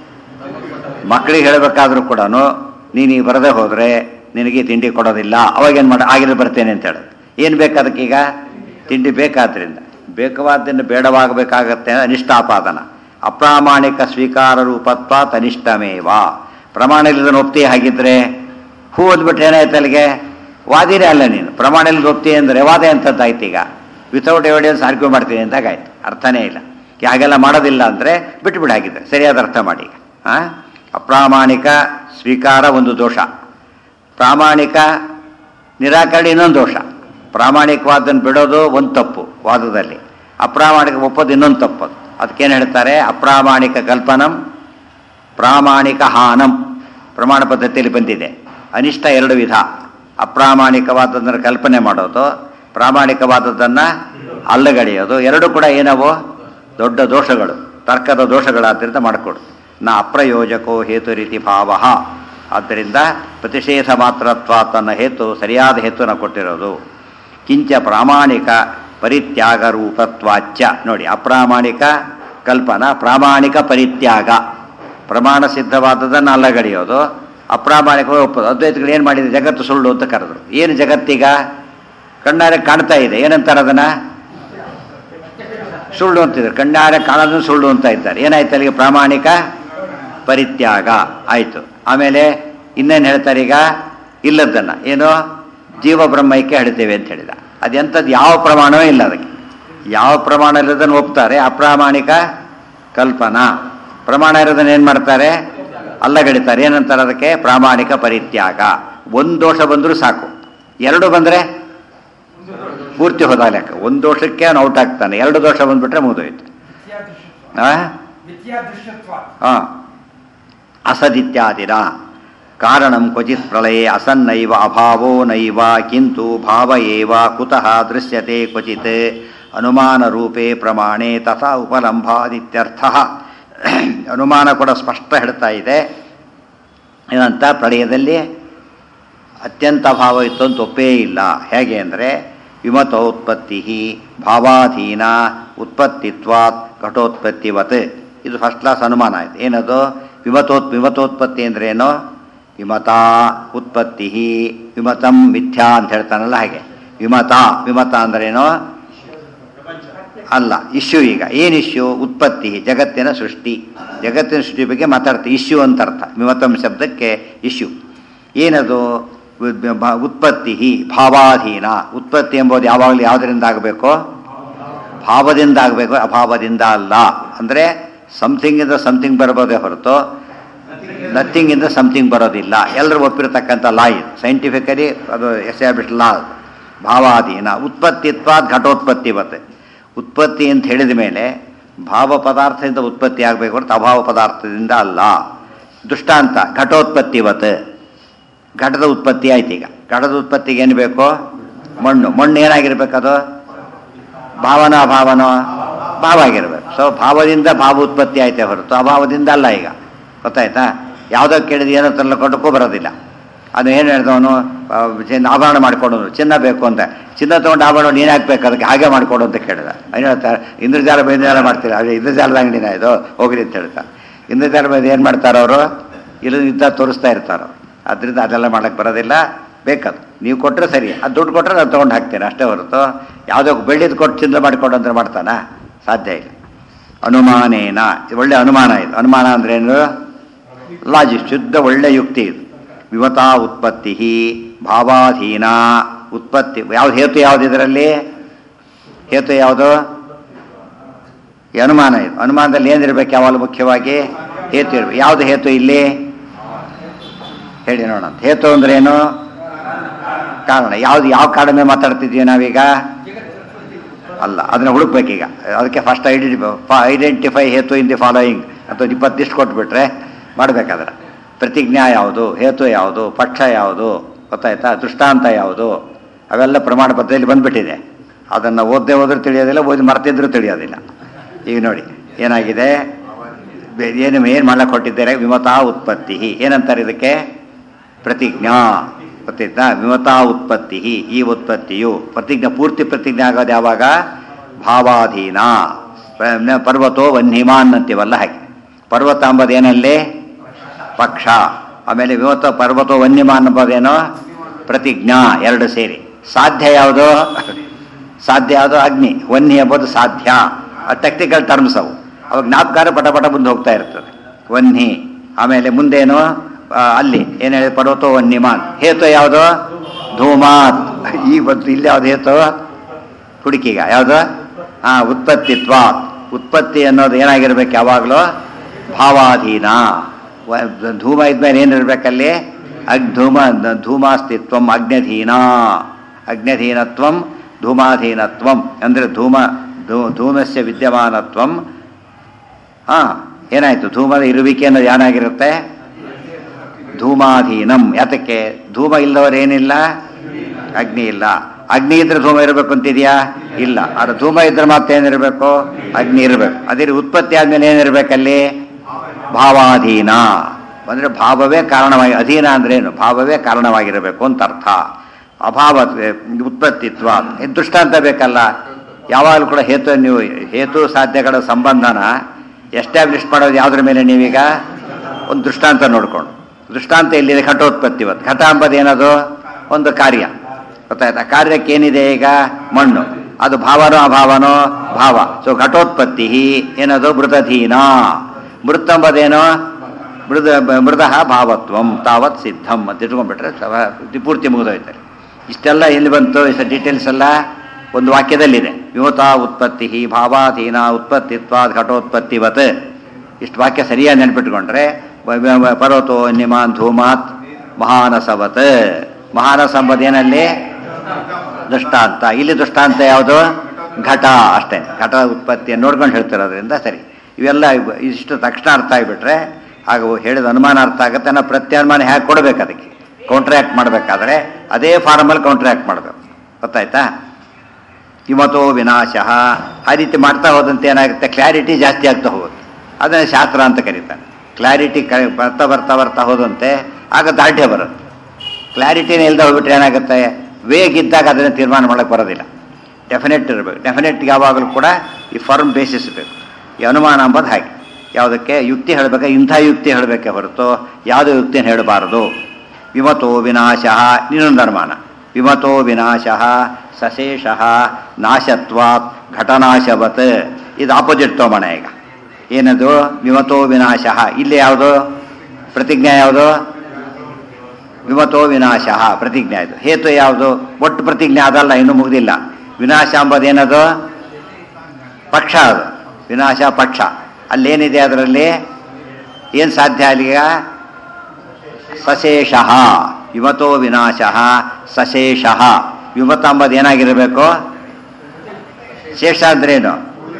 ಮಕ್ಕಳಿಗೆ ಹೇಳಬೇಕಾದ್ರೂ ಕೂಡ ನೀನು ಈ ಬರದೇ ಹೋದರೆ ನಿನಗೆ ತಿಂಡಿ ಕೊಡೋದಿಲ್ಲ. ಅವಾಗೇನು ಮಾಡ ಆಗಿದ್ರೆ ಬರ್ತೇನೆ ಅಂತ ಹೇಳೋದು. ಏನು ಬೇಕು ಅದಕ್ಕೀಗ? ತಿಂಡಿ ಬೇಕಾದ್ರಿಂದ. ಬೇಕಾದನ್ನು ಬೇಡವಾಗಬೇಕಾಗತ್ತೆ ಅನಿಷ್ಟಾಪಾದನ. ಅಪ್ರಾಮಾಣಿಕ ಸ್ವೀಕಾರ ರೂಪತ್ವಾತ್ ಅನಿಷ್ಟಮೇವ. ಪ್ರಮಾಣ ಇಲ್ಲದನ್ನು ಒಪ್ತಿ. ಹಾಗಿದ್ರೆ ಹೂ ಓದ್ಬಿಟ್ರೆ ಏನಾಯ್ತು ಅಲ್ಲಿಗೆ? ವಾದಿನೇ ಅಲ್ಲ ನೀನು. ಪ್ರಮಾಣ ಇಲ್ಲದ ಒಪ್ತಿ ಅಂದರೆ ವಾದ ಎಂಥದ್ದಾಯ್ತು? ಈಗ ವಿತೌಟ್ ಎವಿಡೆನ್ಸ್ ಆರ್ಗ್ಯೂ ಮಾಡ್ತೀನಿ ಅಂತಾಗಾಯ್ತು. ಅರ್ಥನೇ ಇಲ್ಲ. ಹಾಗೆಲ್ಲ ಮಾಡೋದಿಲ್ಲ ಅಂದರೆ ಬಿಟ್ಟುಬಿಡಿ. ಹಾಗಿದ್ರೆ ಸರಿಯಾದ ಅರ್ಥ ಮಾಡಿ. ಹಾಂ, ಅಪ್ರಾಮಾಣಿಕ ಸ್ವೀಕಾರ ಒಂದು ದೋಷ, ಪ್ರಾಮಾಣಿಕ ನಿರಾಕರಣೆ ಇನ್ನೊಂದು ದೋಷ. ಪ್ರಾಮಾಣಿಕವಾದನ್ನು ಬಿಡೋದು ಒಂದು ತಪ್ಪು ವಾದದಲ್ಲಿ, ಅಪ್ರಾಮಾಣಿಕ ಒಪ್ಪೋದು ಇನ್ನೊಂದು ತಪ್ಪು. ಅದಕ್ಕೇನು ಹೇಳ್ತಾರೆ? ಅಪ್ರಾಮಾಣಿಕ ಕಲ್ಪನಂ ಪ್ರಾಮಾಣಿಕ ಹಾನಂ. ಪ್ರಮಾಣ ಪದ್ಧತಿಯಲ್ಲಿ ಬಂದಿದೆ. ಅನಿಷ್ಟ ಎರಡು ವಿಧ. ಅಪ್ರಾಮಾಣಿಕವಾದದ್ದನ್ನು ಕಲ್ಪನೆ ಮಾಡೋದು, ಪ್ರಾಮಾಣಿಕವಾದದ್ದನ್ನು ಅಲ್ಲಗಡೆಯೋದು. ಎರಡು ಕೂಡ ಏನವು? ದೊಡ್ಡ ದೋಷಗಳು, ತರ್ಕದ ದೋಷಗಳಾದ್ದರಿಂದ ಮಾಡಿಕೊಡು. ನ ಅಪ್ರಯೋಜಕೋ ಹೇತು ರೀತಿ ಭಾವ. ಆದ್ದರಿಂದ ಪ್ರತಿಷೇಧ ಮಾತ್ರತ್ವ ತನ್ನ ಹೇತು ಸರಿಯಾದ ಹೇತುನ ಕೊಟ್ಟಿರೋದು. ಕಿಂಚ ಪ್ರಾಮಾಣಿಕ ಪರಿತ್ಯಾಗ ರೂಪತ್ವಾಚ್ಯ. ನೋಡಿ, ಅಪ್ರಾಮಾಣಿಕ ಕಲ್ಪನಾ, ಪ್ರಾಮಾಣಿಕ ಪರಿತ್ಯಾಗ. ಪ್ರಮಾಣ ಸಿದ್ಧವಾದದನ್ನು ಅಲ್ಲಗಡೆಯೋದು, ಅಪ್ರಾಮಾಣಿಕವಾಗಿ ಒಪ್ಪೋದು. ಅದ್ವೈತಗಳು ಏನು ಮಾಡಿದೆ? ಜಗತ್ತು ಸುಳ್ಳು ಅಂತ ಕರೆದ್ರು. ಏನು ಜಗತ್ತೀಗ? ಕಣ್ಣಾರೆ ಕಾಣ್ತಾ ಇದೆ. ಏನಂತಾರೆ ಅದನ್ನು? ಸುಳ್ಳು ಅಂತಿದ್ರು. ಕಣ್ಣಾರೆ ಕಾಣೋದನ್ನು ಸುಳ್ಳು ಅಂತ ಇದ್ದಾರೆ. ಏನಾಯ್ತು ಅಲ್ಲಿಗೆ? ಪ್ರಾಮಾಣಿಕ ಪರಿತ್ಯಾಗ ಆಯಿತು. ಆಮೇಲೆ ಇನ್ನೇನು ಹೇಳ್ತಾರೆ ಈಗ? ಇಲ್ಲದನ್ನು ಏನು ಜೀವ ಬ್ರಹ್ಮೈಕ್ಯ ಹೇಳ್ತೇವೆ ಅಂತ ಹೇಳಿದ. ಅದೆಂಥದ್ದು? ಯಾವ ಪ್ರಮಾಣವೇ ಇಲ್ಲ ಅದಕ್ಕೆ. ಯಾವ ಪ್ರಮಾಣ ಇಲ್ಲದನ್ನು ಒಪ್ತಾರೆ. ಅಪ್ರಾಮಾಣಿಕ ಕಲ್ಪನಾ. ಪ್ರಮಾಣ ಇರೋದನ್ನು ಏನು ಮಾಡ್ತಾರೆ? ಅಲ್ಲಗಡಿತಾರೆ. ಏನಂತಾರೆ ಅದಕ್ಕೆ? ಪ್ರಾಮಾಣಿಕ ಪರಿತ್ಯಾಗ. ಒಂದು ದೋಷ ಬಂದರೂ ಸಾಕು. ಎರಡು ಬಂದರೆ ಪೂರ್ತಿ ಹೋದ ಲೆಕ್ಕ. ಒಂದು ದೋಷಕ್ಕೆ ಅವನು ಔಟ್ ಆಗ್ತಾನೆ. ಎರಡು ದೋಷ ಬಂದುಬಿಟ್ರೆ ಮುಗಿದೋಯ್ತು. ಹಾಂ, ಅಸದಿತ್ಯಾದಿನ ಕಾರಣಂ ಕ್ವಚಿತ್ ಪ್ರಳಯೇ ಅಸನ್ನೈವ ಅಭಾವೋ ನೈವ ಕಿಂತು ಭಾವ ಏವ ಕುತಃ ದೃಶ್ಯತೆ ಕ್ವಚಿತ್ ಅನುಮಾನ ರೂಪೇ ಪ್ರಮಾಣೆ ತಥಾ ಉಪಲಂಭಾದಿತ್ಯರ್ಥ. ಅನುಮಾನ ಕೂಡ ಸ್ಪಷ್ಟ ಹೇಳ್ತಾ ಇದೆ. ಏನಂತ? ಪ್ರಳಯದಲ್ಲಿ ಅತ್ಯಂತ ಭಾವ ಇತ್ತು ಅಂತ ಒಪ್ಪೇ ಇಲ್ಲ. ಹೇಗೆ ಅಂದರೆ ವಿಮತೋತ್ಪತ್ತಿ ಭಾವಾಧೀನ ಉತ್ಪತ್ತಿತ್ವಾತ್ ಘಟೋತ್ಪತ್ತಿವತ್. ಇದು ಫಸ್ಟ್ ಕ್ಲಾಸ್ ಅನುಮಾನ ಆಯಿತು. ಏನದು? ವಿಮತೋತ್ ವಿಮತೋತ್ಪತ್ತಿ ಅಂದರೆ ಏನು? ವಿಮತ ಉತ್ಪತ್ತಿ, ವಿಮತಂ ಮಿಥ್ಯಾ ಅಂತ ಹೇಳ್ತಾನಲ್ಲ ಹಾಗೆ. ವಿಮತ ವಿಮತ ಅಂದ್ರೇನೋ ಅಲ್ಲ, ಇಶ್ಯೂ. ಈಗ ಏನು ಇಶ್ಯೂ? ಉತ್ಪತ್ತಿ, ಜಗತ್ತಿನ ಸೃಷ್ಟಿ. ಜಗತ್ತಿನ ಸೃಷ್ಟಿ ಬಗ್ಗೆ ಮಾತಾಡ್ತೀವಿ. ಇಶ್ಯೂ ಅಂತ ಅರ್ಥ. ವಿಮತಂ ಶಬ್ದಕ್ಕೆ ಇಶ್ಯೂ. ಏನದು? ಉತ್ಪತ್ತಿ ಭಾವಾಧೀನ. ಉತ್ಪತ್ತಿ ಎಂಬುದು ಯಾವಾಗಲೂ ಯಾವುದರಿಂದ ಆಗಬೇಕು? ಭಾವದಿಂದ ಆಗಬೇಕು, ಅಭಾವದಿಂದ ಅಲ್ಲ. ಅಂದರೆ ಸಮಥಿಂಗಿಂದ ಸಮಥಿಂಗ್ ಬರ್ಬೋದೇ ಹೊರತು ನಥಿಂಗಿಂದ ಸಮಥಿಂಗ್ ಬರೋದಿಲ್ಲ. ಎಲ್ಲರೂ ಒಪ್ಪಿರತಕ್ಕಂಥ ಲಾ ಇದು, ಸೈಂಟಿಫಿಕಲಿ ಅದು ಎಸ್ಟಾಬ್ಲಿಷ್ ಲಾ. ಭಾವಾಧೀನ ಉತ್ಪತ್ತಿತ್ವಾದ ಘಟೋತ್ಪತ್ತಿ ಬರುತ್ತೆ. ಉತ್ಪತ್ತಿ ಅಂತ ಹೇಳಿದ ಮೇಲೆ ಭಾವ ಪದಾರ್ಥದಿಂದ ಉತ್ಪತ್ತಿ ಆಗಬೇಕು ಹೊರತು ಅಭಾವ ಪದಾರ್ಥದಿಂದ ಅಲ್ಲ. ದೃಷ್ಟಾಂತ ಘಟೋತ್ಪತ್ತಿವತ್, ಘಟದ ಉತ್ಪತ್ತಿ ಆಯ್ತು. ಈಗ ಘಟದ ಉತ್ಪತ್ತಿಗೆ ಏನು ಬೇಕು? ಮಣ್ಣು. ಮಣ್ಣು ಏನಾಗಿರ್ಬೇಕದು? ಭಾವನೋ ಅಭಾವನೋ? ಭಾವ ಆಗಿರ್ಬೇಕು. ಸೊ ಭಾವದಿಂದ ಭಾವ ಉತ್ಪತ್ತಿ ಆಯ್ತೆ ಹೊರತು ಅಭಾವದಿಂದ ಅಲ್ಲ. ಈಗ ಗೊತ್ತಾಯ್ತಾ? ಯಾವುದೋ ಕೇಳಿದ ಏನೋ ತರ್ಲಕ್ಕೊಟ್ಟಕ್ಕೂ ಬರೋದಿಲ್ಲ. ಅದು ಏನು ಹೇಳ್ದವನು, ಆಭರಣ ಮಾಡಿಕೊಡೋನು, ಚಿನ್ನ ಬೇಕು ಅಂತ. ಚಿನ್ನ ತೊಗೊಂಡು ಆಭರಣ ನೀನು ಹಾಕ್ಬೇಕು, ಅದಕ್ಕೆ ಹಾಗೆ ಮಾಡಿಕೊಡು ಅಂತ ಕೇಳಿದ. ಏನು ಹೇಳ್ತಾರೆ? ಇಂದ್ರಜಾಲ ಬೈದ್ಯಾಲ ಮಾಡ್ತೀರ, ಅದೇ ಇಂದ್ರಜಾಲದ ಅಂಗಡಿನ ಇದು, ಹೋಗ್ರಿ ಅಂತ ಹೇಳ್ತಾರೆ. ಇಂದ್ರಜಾಲ ಬೈದು ಏನು ಮಾಡ್ತಾರೋ ಅವರು? ಇಲ್ಲಿ ಇದ್ದ ತೋರಿಸ್ತಾ ಇರ್ತಾರೋ. ಅದರಿಂದ ಅದೆಲ್ಲ ಮಾಡೋಕ್ಕೆ ಬರೋದಿಲ್ಲ. ಬೇಕದು ನೀವು ಕೊಟ್ಟರೆ ಸರಿ, ಅದು ದುಡ್ಡು ಕೊಟ್ಟರೆ ನಾನು ತೊಗೊಂಡು ಹಾಕ್ತೇನೆ ಅಷ್ಟೇ ಹೊರತು ಯಾವುದೋ ಬೆಳ್ಳಿದು ಕೊಟ್ಟು ಚಿನ್ನ ಮಾಡಿಕೊಡು ಅಂತ ಮಾಡ್ತಾನ? ಸಾಧ್ಯ ಇಲ್ಲ. ಅನುಮಾನೇನ, ಒಳ್ಳೆ ಅನುಮಾನ ಇದು. ಅನುಮಾನ ಅಂದ್ರೇನು? ಲಾಜಿಕ್, ಶುದ್ಧ ಒಳ್ಳೆ ಯುಕ್ತಿ ಇದು. ವಿಮತಾ ಉತ್ಪತ್ತಿ ಭಾವಾಧೀನ ಉತ್ಪತ್ತಿ. ಯಾವ್ದು ಹೇತು? ಯಾವುದು ಇದರಲ್ಲಿ ಹೇತು? ಯಾವುದು? ಈ ಅನುಮಾನ ಇದು. ಅನುಮಾನದಲ್ಲಿ ಏನಿರ್ಬೇಕು? ಯಾವಾಗಲೂ ಮುಖ್ಯವಾಗಿ ಹೇತು ಇರ್ಬೇಕು. ಯಾವುದು ಹೇತು ಇಲ್ಲಿ ಹೇಳಿ ನೋಡೋಣ. ಹೇತು ಅಂದ್ರೆ ಏನು? ಕಾರಣ. ಯಾವ್ದು? ಯಾವ ಕಾರಣ ಮೇಲೆ ಮಾತಾಡ್ತಿದ್ವಿ ನಾವೀಗ? ಅಲ್ಲ, ಅದನ್ನ ಹುಡುಕ್ಬೇಕೀಗ. ಅದಕ್ಕೆ ಫಸ್ಟ್ ಐಡೆಂಟಿಫೈ ಐಡೆಂಟಿಫೈ ಹೇತು ಇನ್ ದಿ ಫಾಲೋಯಿಂಗ್ ಅಥವಾ ಇಪ್ಪತ್ತಿಷ್ಟು ಕೊಟ್ಬಿಟ್ರೆ ಮಾಡಬೇಕಾದ್ರೆ ಪ್ರತಿಜ್ಞಾ ಯಾವುದು, ಹೇತು ಯಾವುದು, ಪಕ್ಷ ಯಾವುದು, ಗೊತ್ತಾಯ್ತಾ? ದೃಷ್ಟಾಂತ ಯಾವುದು, ಅವೆಲ್ಲ ಪ್ರಮಾಣ ಪತ್ರದಲ್ಲಿ ಬಂದ್ಬಿಟ್ಟಿದೆ. ಅದನ್ನು ಓದದೆ ಹೋದ್ರೂ ತಿಳಿಯೋದಿಲ್ಲ, ಓದಿ ಮರ್ತಿದ್ರೂ ತಿಳಿಯೋದಿಲ್ಲ. ಈಗ ನೋಡಿ ಏನಾಗಿದೆ, ಏನು ಏನು ಮಾಡಕ್ಕೆ ಕೊಟ್ಟಿದ್ದಾರೆ? ವಿಮತಾ ಉತ್ಪತ್ತಿ. ಏನಂತಾರೆ ಇದಕ್ಕೆ? ಪ್ರತಿಜ್ಞಾ. ಗೊತ್ತಾಯ್ತಾ? ವಿಮತಾ ಉತ್ಪತ್ತಿ. ಈ ಉತ್ಪತ್ತಿಯು ಪ್ರತಿಜ್ಞಾ, ಪೂರ್ತಿ ಪ್ರತಿಜ್ಞೆ ಆಗೋದು ಯಾವಾಗ? ಭಾವಾಧೀನ. ಪರ್ವತೋ ವನ್ಹಿಮಾನ್ ಅಂತೀವಲ್ಲ ಹಾಗೆ. ಪರ್ವತ ಅಂಬದೇನಲ್ಲಿ ಪಕ್ಷ. ಆಮೇಲೆ ವಿಮತ ಪರ್ವತೋ ವನ್ಯಮಾನ್ ಅಂಬೋದೇನೋ ಪ್ರತಿಜ್ಞಾ. ಎರಡು ಸೇರಿ. ಸಾಧ್ಯ ಯಾವುದು? ಸಾಧ್ಯ ಯಾವುದು? ಅಗ್ನಿ. ವನ್ಯ ಎಂಬುದು ಸಾಧ್ಯ. ಟೆಕ್ನಿಕಲ್ ಟರ್ಮ್ಸ್ ಅವು. ಅವಾಗ ಜ್ಞಾಪಕಾರ ಪಟ ಪಟ ಮುಂದೆ ಹೋಗ್ತಾ ಇರ್ತದೆ. ವನ್ಹಿ. ಆಮೇಲೆ ಮುಂದೇನು? ಅಲ್ಲಿ ಏನು ಹೇಳಿ? ಪರ್ವತೋ ವನ್ಯಮಾನ್. ಹೇತು ಯಾವುದು? ಧೂಮಾತ್. ಈ ಬಂತು. ಇಲ್ಲಿ ಯಾವ್ದು ಹೇತು? ಹುಡುಕಿಗ ಯಾವುದು? ಹಾ, ಉತ್ಪತ್ತಿತ್ವ. ಉತ್ಪತ್ತಿ ಅನ್ನೋದು ಏನಾಗಿರ್ಬೇಕು? ಯಾವಾಗಲೂ ಭಾವಾಧೀನ. ಧೂಮ ಇದ್ಮೇಲೆ ಏನಿರ್ಬೇಕಲ್ಲಿ? ಅಗ್ ಧೂಮ ಧೂಮಾಸ್ತಿತ್ವಂ ಅಗ್ನಧೀನ. ಅಗ್ನಧೀನತ್ವಂ ಧೂಮಾಧೀನತ್ವಂ ಅಂದರೆ ಧೂಮ ಧೂಮಸ್ಯ ವಿದ್ಯಮಾನತ್ವಂ. ಹಾಂ, ಏನಾಯಿತು? ಧೂಮದ ಇರುವಿಕೆ ಅನ್ನೋದು ಏನಾಗಿರುತ್ತೆ? ಧೂಮಾಧೀನಂ. ಯಾತಕ್ಕೆ? ಧೂಮ ಇಲ್ಲದವರೇನಿಲ್ಲ? ಅಗ್ನಿ ಇಲ್ಲ. ಅಗ್ನಿ ಇದ್ರೆ ಧೂಮ ಇರಬೇಕು ಅಂತಿದೆಯಾ? ಇಲ್ಲ. ಆದರೆ ಧೂಮ ಇದ್ರೆ ಮತ್ತೇನಿರಬೇಕು? ಅಗ್ನಿ ಇರಬೇಕು. ಅದೇ ಉತ್ಪತ್ತಿ ಆದಮೇಲೆ ಏನಿರಬೇಕಲ್ಲಿ? ಭಾವಾಧೀನ. ಅಂದರೆ ಭಾವವೇ ಕಾರಣವಾಗಿ, ಅಧೀನ ಅಂದ್ರೇನು? ಭಾವವೇ ಕಾರಣವಾಗಿರಬೇಕು ಅಂತ ಅರ್ಥ. ಅಭಾವ ಉತ್ಪತ್ತಿತ್ವ. ದೃಷ್ಟಾಂತ ಬೇಕಲ್ಲ. ಯಾವಾಗಲೂ ಕೂಡ ಹೇತು, ನೀವು ಹೇತು ಸಾಧ್ಯಗಳ ಸಂಬಂಧನ ಎಸ್ಟಾಬ್ಲಿಷ್ ಮಾಡೋದು ಯಾವುದ್ರ ಮೇಲೆ? ನೀವೀಗ ಒಂದು ದೃಷ್ಟಾಂತ ನೋಡ್ಕೊಂಡು. ದೃಷ್ಟಾಂತ ಎಲ್ಲಿದೆ? ಘಟೋತ್ಪತ್ತಿವತ್ತು. ಘಟ ಅಂಬದು ಏನದು? ಒಂದು ಕಾರ್ಯ. ಗೊತ್ತಾಯ್ತಾ? ಕಾರ್ಯಕ್ಕೆ ಏನಿದೆ ಈಗ? ಮಣ್ಣು. ಅದು ಭಾವನೋ ಅಭಾವನೋ? ಭಾವ. ಸೊ ಘಟೋತ್ಪತ್ತಿ ಏನದು? ಮೃದಧೀನ. ಮೃತ್ ಎಂಬುದೇನೋ? ಮೃದ ಮೃದ ಭಾವತ್ವಂ ತಾವತ್ ಸಿದ್ಧಂ ಅಂತ ಇಟ್ಕೊಂಡ್ಬಿಟ್ರೆ ಪೂರ್ತಿ ಮುಗಿದೋಯ್ತಾರೆ. ಇಷ್ಟೆಲ್ಲ ಎಲ್ಲಿ ಬಂತು? ಇಷ್ಟ ಡೀಟೇಲ್ಸ್ ಎಲ್ಲ ಒಂದು ವಾಕ್ಯದಲ್ಲಿದೆ. ವಿಮತಾ ಉತ್ಪತ್ತಿ ಭಾವಾಧೀನ ಉತ್ಪತ್ತಿತ್ವ ಘಟೋತ್ಪತ್ತಿವತ್. ಇಷ್ಟು ವಾಕ್ಯ ಸರಿಯಾಗಿ ನೆನ್ಪಿಟ್ಕೊಂಡ್ರೆ ಪರ್ವತೋ ನಿಮಾನ್ ಧೂಮಾತ್ ಮಹಾನಸವತ್. ಮಹಾನಸ ಎಂಬುದೇನಲ್ಲಿ? ದೃಷ್ಟಾಂತ. ಇಲ್ಲಿ ದೃಷ್ಟಾಂತ ಯಾವುದು? ಘಟ. ಅಷ್ಟೇ. ಘಟ ಉತ್ಪತ್ತಿಯನ್ನು ನೋಡ್ಕೊಂಡು ಹೇಳ್ತಿರೋದ್ರಿಂದ ಸರಿ. ಇವೆಲ್ಲ ಇಷ್ಟು ತಕ್ಷಣ ಅರ್ಥ ಆಗಿಬಿಟ್ರೆ ಆಗ ಹೇಳಿದ ಅನುಮಾನ ಅರ್ಥ ಆಗುತ್ತೆ. ನಾವು ಪ್ರತ್ಯನುಮಾನ ಹೇಗೆ ಕೊಡಬೇಕು? ಅದಕ್ಕೆ ಕೌಂಟ್ರಾಕ್ಟ್ ಮಾಡಬೇಕಾದ್ರೆ ಅದೇ ಫಾರ್ಮಲ್ಲಿ ಕೌಂಟ್ರಾಕ್ಟ್ ಮಾಡಬೇಕು. ಗೊತ್ತಾಯ್ತಾ? ವಿಮತೋ ವಿನಾಶ. ಆ ರೀತಿ ಮಾಡ್ತಾ ಹೋದಂತೆ ಏನಾಗುತ್ತೆ? ಕ್ಲಾರಿಟಿ ಜಾಸ್ತಿ ಆಗ್ತಾ ಹೋಗುತ್ತೆ. ಅದನ್ನು ಶಾಸ್ತ್ರ ಅಂತ ಕರೀತಾರೆ. ಕ್ಲಾರಿಟಿ ಕ ಬರ್ತಾ ಬರ್ತಾ ಬರ್ತಾ ಹೋದಂತೆ ಆಗ ದಾರ್ಢ್ಯ ಬರುತ್ತೆ. ಕ್ಲಾರಿಟಿನೇ ಇಲ್ಲದೆ ಹೋಗ್ಬಿಟ್ರೆ ಏನಾಗುತ್ತೆ? ವೇಗ್ ಇದ್ದಾಗ ಅದನ್ನು ತೀರ್ಮಾನ ಮಾಡೋಕ್ಕೆ ಬರೋದಿಲ್ಲ. ಡೆಫಿನೆಟ್ ಇರಬೇಕು. ಡೆಫಿನೆಟ್ಗೆ ಯಾವಾಗಲೂ ಕೂಡ ಈ ಫರ್ಮ್ ಬೇಸಿಸ್ ಬೇಕು. ಈ ಅನುಮಾನ ಅಂಬೋದು ಹಾಗೆ. ಯಾವುದಕ್ಕೆ? ಯುಕ್ತಿ ಹೇಳಬೇಕು. ಇಂಥ ಯುಕ್ತಿ ಹೇಳಬೇಕೆ ಹೊರತು ಯಾವುದೋ ಯುಕ್ತಿನ ಹೇಳಬಾರದು. ವಿಮತೋ ವಿನಾಶ. ಇನ್ನೊಂದು ಅನುಮಾನ. ವಿಮತೋ ವಿನಾಶ ಸಶೇಷ ನಾಶತ್ವಾತ್ ಘಟನಾಶವತ್. ಇದು ಆಪೋಸಿಟ್ ತೋಮಣ. ಈಗ ಏನದು? ವಿಮತೋ ವಿನಾಶ. ಇಲ್ಲಿ ಯಾವುದು? ಪ್ರತಿಜ್ಞೆ ಯಾವುದು? ವಿಮತೋ ವಿನಾಶ ಪ್ರತಿಜ್ಞೆ. ಇದು ಹೇತು ಯಾವುದು? ಒಟ್ಟು ಪ್ರತಿಜ್ಞೆ ಅದಲ್ಲ, ಇನ್ನೂ ಮುಗಿದಿಲ್ಲ. ವಿನಾಶ ಎಂಬುದೇನದು? ಪಕ್ಷ ಅದು ವಿನಾಶ ಪಕ್ಷ. ಅಲ್ಲೇನಿದೆ ಅದರಲ್ಲಿ ಏನು ಸಾಧ್ಯ ಅಲ್ಲಿಗ? ಸಶೇಷ ವಿಮತೋ ವಿನಾಶ ಸಶೇಷ. ವಿಮತ ಅಂಬದು ಏನಾಗಿರಬೇಕು? ಶೇಷ ಅಂದ್ರೇನು?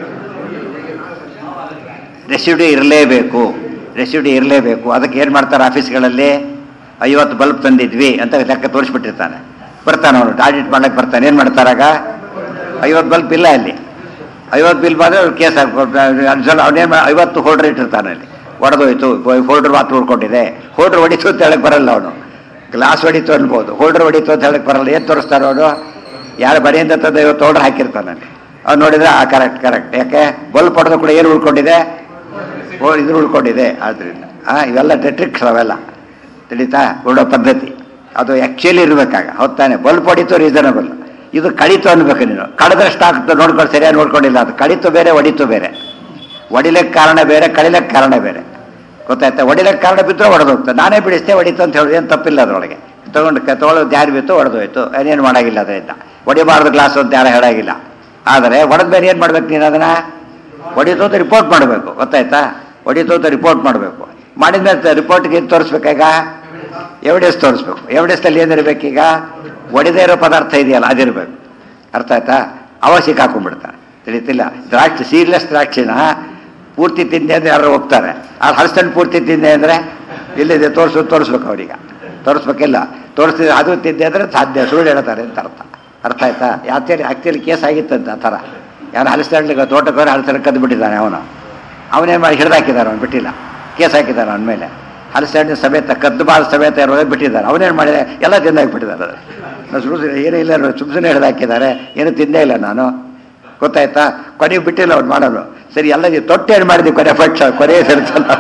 ರೆಸಿಡ್ಯೂ ಇರಲೇಬೇಕು, ರೆಸಿಡ್ಯೂ ಇರಲೇಬೇಕು. ಅದಕ್ಕೆ ಏನು ಮಾಡ್ತಾರೆ ಆಫೀಸ್ಗಳಲ್ಲಿ? ಐವತ್ತು ಬಲ್ಬ್ ತಂದಿದ್ವಿ ಅಂತ ಲೆಕ್ಕ ತೋರಿಸ್ಬಿಟ್ಟಿರ್ತಾನೆ. ಬರ್ತಾನೆ ಅವನು ಆಡಿಟ್ ಮಾಡ್ಲಿಕ್ಕೆ ಬರ್ತಾನೆ. ಏನು ಮಾಡ್ತಾರಾಗ? ಐವತ್ತು ಬಲ್ಬ್ ಇಲ್ಲ ಅಲ್ಲಿ, ಐವತ್ತು ಬಿಲ್ ಬಂದರೆ ಅವ್ರು ಕೇಸ್ ಹಾಕ್ಬೋದು. ಅವನೇನು ಐವತ್ತು ಹೋಲ್ಡ್ರ್ ಇಟ್ಟಿರ್ತಾನೆ ಅಲ್ಲಿ, ಒಡೆದೋಯ್ತು, ಹೋಲ್ಡ್ರ್ ಮಾತ್ರ ಉಳ್ಕೊಂಡಿದೆ. ಹೋಲ್ಡ್ರ್ ಹೊಡಿತು ಅಂತ ಹೇಳಕ್ಕೆ ಬರಲ್ಲ ಅವನು. ಗ್ಲಾಸ್ ಹೊಡಿತು ಅನ್ಬೋದು, ಹೋಲ್ಡ್ರ್ ಹೊಡಿತು ಅಂತ ಹೇಳಕ್ಕೆ ಬರಲ್ಲ. ಏನು ತೋರಿಸ್ತಾರೋ ಅವನು? ಯಾರು ಬರೆಯಿಂದ ತಂದು ಐವತ್ತು ಹೋಲ್ಡ್ರ್ ಹಾಕಿರ್ತಾನೆ ಅಲ್ಲಿ. ಅವ್ನು ನೋಡಿದ್ರೆ ಆ ಕರೆಕ್ಟ್ ಕರೆಕ್ಟ್. ಯಾಕೆ? ಬಲ್ಬ್ ಹೊಡೆದ ಕೂಡ ಏನು ಉಳ್ಕೊಂಡಿದೆ? ಓ ಇದ್ರ ಉಳ್ಕೊಂಡಿದೆ. ಆದ್ದರಿಂದ ಹಾಂ ಇವೆಲ್ಲ ಟ್ರಿಕ್ಸ್ ಅವೆಲ್ಲ ತಿಳಿತಾ ಹೊಡೋ ಪದ್ಧತಿ. ಅದು ಆ್ಯಕ್ಚುಲಿ ಇರಬೇಕಾಗ ಹೊತ್ತಾನೆ. ಬಲ್ಬ್ ಹೊಡಿತು ರೀಸನಬಲ್, ಇದು ಕಡಿತು ಅನ್ಬೇಕು ನೀನು. ಕಳೆದ್ರೆ ಸ್ಟಾಕ್ ನೋಡ್ಕೊಂಡು ಸರಿಯಾಗಿ ನೋಡ್ಕೊಂಡಿಲ್ಲ. ಅದು ಕಡಿತು ಬೇರೆ, ಹೊಡಿತು ಬೇರೆ. ಹೊಡಿಲಿಕ್ಕೆ ಕಾರಣ ಬೇರೆ, ಕಳಿಲಕ್ಕೆ ಕಾರಣ ಬೇರೆ. ಗೊತ್ತಾಯ್ತಾ? ಹೊಡಿಲಿಕ್ಕೆ ಕಾರಣ ಬಿದ್ದರೆ ಹೊಡೆದೋಗ್ತದೆ. ನಾನೇ ಬಿಡಿಸ್ತೇ ಹೊಡಿತು ಅಂತ ಹೇಳಿ ಏನು ತಪ್ಪಿಲ್ಲ ಅದರೊಳಗೆ. ತೊಗೊಂಡು ತೊಗೊಳ್ಳೋದು ಯಾರು ಬಿತ್ತು ಹೊಡೆದೋಯ್ತು, ಏನೇನು ಮಾಡೋಂಗಿಲ್ಲ. ಅದರಿಂದ ಹೊಡಿಬಾರ್ದು ಗ್ಲಾಸ್ ಅಂತ ಯಾರು ಹೇಳಾಗಿಲ್ಲ. ಆದರೆ ಹೊಡೆದ ಮೇಲೆ ಏನು ಮಾಡ್ಬೇಕು ನೀನು? ಅದನ್ನು ಹೊಡಿತು ಅಂತ ರಿಪೋರ್ಟ್ ಮಾಡಬೇಕು. ಗೊತ್ತಾಯ್ತಾ? ಹೊಡಿತು ಅಂತ ರಿಪೋರ್ಟ್ ಮಾಡಬೇಕು. ಮಾಡಿದ ಮೇಲೆ ರಿಪೋರ್ಟ್ಗೆ ಏನು ತೋರಿಸ್ಬೇಕಾಗ? ಎವಿಡೆನ್ಸ್ ತೋರಿಸ್ಬೇಕು. ಎವಿಡೆನ್ಸಲ್ಲಿ ಏನಿರಬೇಕೀಗ? ಒಡೆದೇ ಇರೋ ಪದಾರ್ಥ ಇದೆಯಲ್ಲ ಅದಿರಬೇಕು. ಅರ್ಥ ಆಯ್ತಾ? ಅವ ಸಿಕ್ಕಾಕೊಂಡ್ಬಿಡ್ತಾನೆ. ತಿಳಿತಿಲ್ಲ? ದ್ರಾಕ್ಷಿ ಸೀಡ್ಲೆಸ್ ದ್ರಾಕ್ಷಿನ ಪೂರ್ತಿ ತಿಂದೆ ಅಂದರೆ ಯಾರು ಹೋಗ್ತಾರೆ. ಆ ಹಲಸನ್ನು ಪೂರ್ತಿ ತಿಂದೆ ಅಂದರೆ ಇಲ್ಲಿದೆ ತೋರಿಸು ತೋರಿಸ್ಬೇಕು. ಅವ್ರಿಗೆ ತೋರಿಸ್ಬೇಕಿಲ್ಲ. ತೋರಿಸ್ತಿದ್ರೆ ಅದು ತಿಂದೆ ಅಂದರೆ ಸಾಧ್ಯ ಸುಳ್ಳು ಹೇಳ್ತಾರೆ ಅಂತ ಅರ್ಥ. ಅರ್ಥ ಆಯ್ತಾ? ಯಾಕೆ ಆ್ಯಕ್ಚುಲಿ ಕೇಸ್ ಆಗಿತ್ತಂತ ಆ ಥರ. ಯಾರು ಹಲಸಡ್ಲಿಕ್ಕೆ ತೋಟಕ್ಕೆ ಹಲಸನ್ನು ಕದ್ದು ಬಿಟ್ಟಿದ್ದಾನೆ ಅವನು. ಅವನೇನು ಮಾಡಿ ಹಿಡ್ದಾಕಿದ್ದಾರೆ, ಅವನು ಬಿಟ್ಟಿಲ್ಲ. ಕೇಸ್ ಹಾಕಿದ್ದಾನೆ ಅವನ ಮೇಲೆ. ಹಲಸಣ್ಣಿನ ಸಮೇತ ಕದ್ದು ಬಾಳ ಸಮೇತ ಇರೋದೇ ಬಿಟ್ಟಿದ್ದಾರೆ. ಅವನೇನು ಮಾಡಿದೆ? ಎಲ್ಲ ತಿಂದಾಕಿಬಿಟ್ಟಿದ್ದಾರೆ. ಅದು ನಾವು ಸುಳ್ಳು ಏನೂ ಇಲ್ಲ, ಸುಮ್ಮ ಸುಮ್ಮನೆ ಹಿಡ್ದಾಕಿದ್ದಾರೆ. ಏನು ತಿಂದೇ ಇಲ್ಲ ನಾನು. ಗೊತ್ತಾಯ್ತಾ? ಕೊನೆಗೆ ಬಿಟ್ಟಿಲ್ಲ ಅವ್ನು ಮಾಡೋನು. ಸರಿ ಎಲ್ಲ ನೀವು ತೊಟ್ಟೆ ಏನು ಮಾಡಿದ್ವಿ ಕೊನೆ ಪಕ್ಷ ಕೊನೆ ಸೇರ್ತಾನ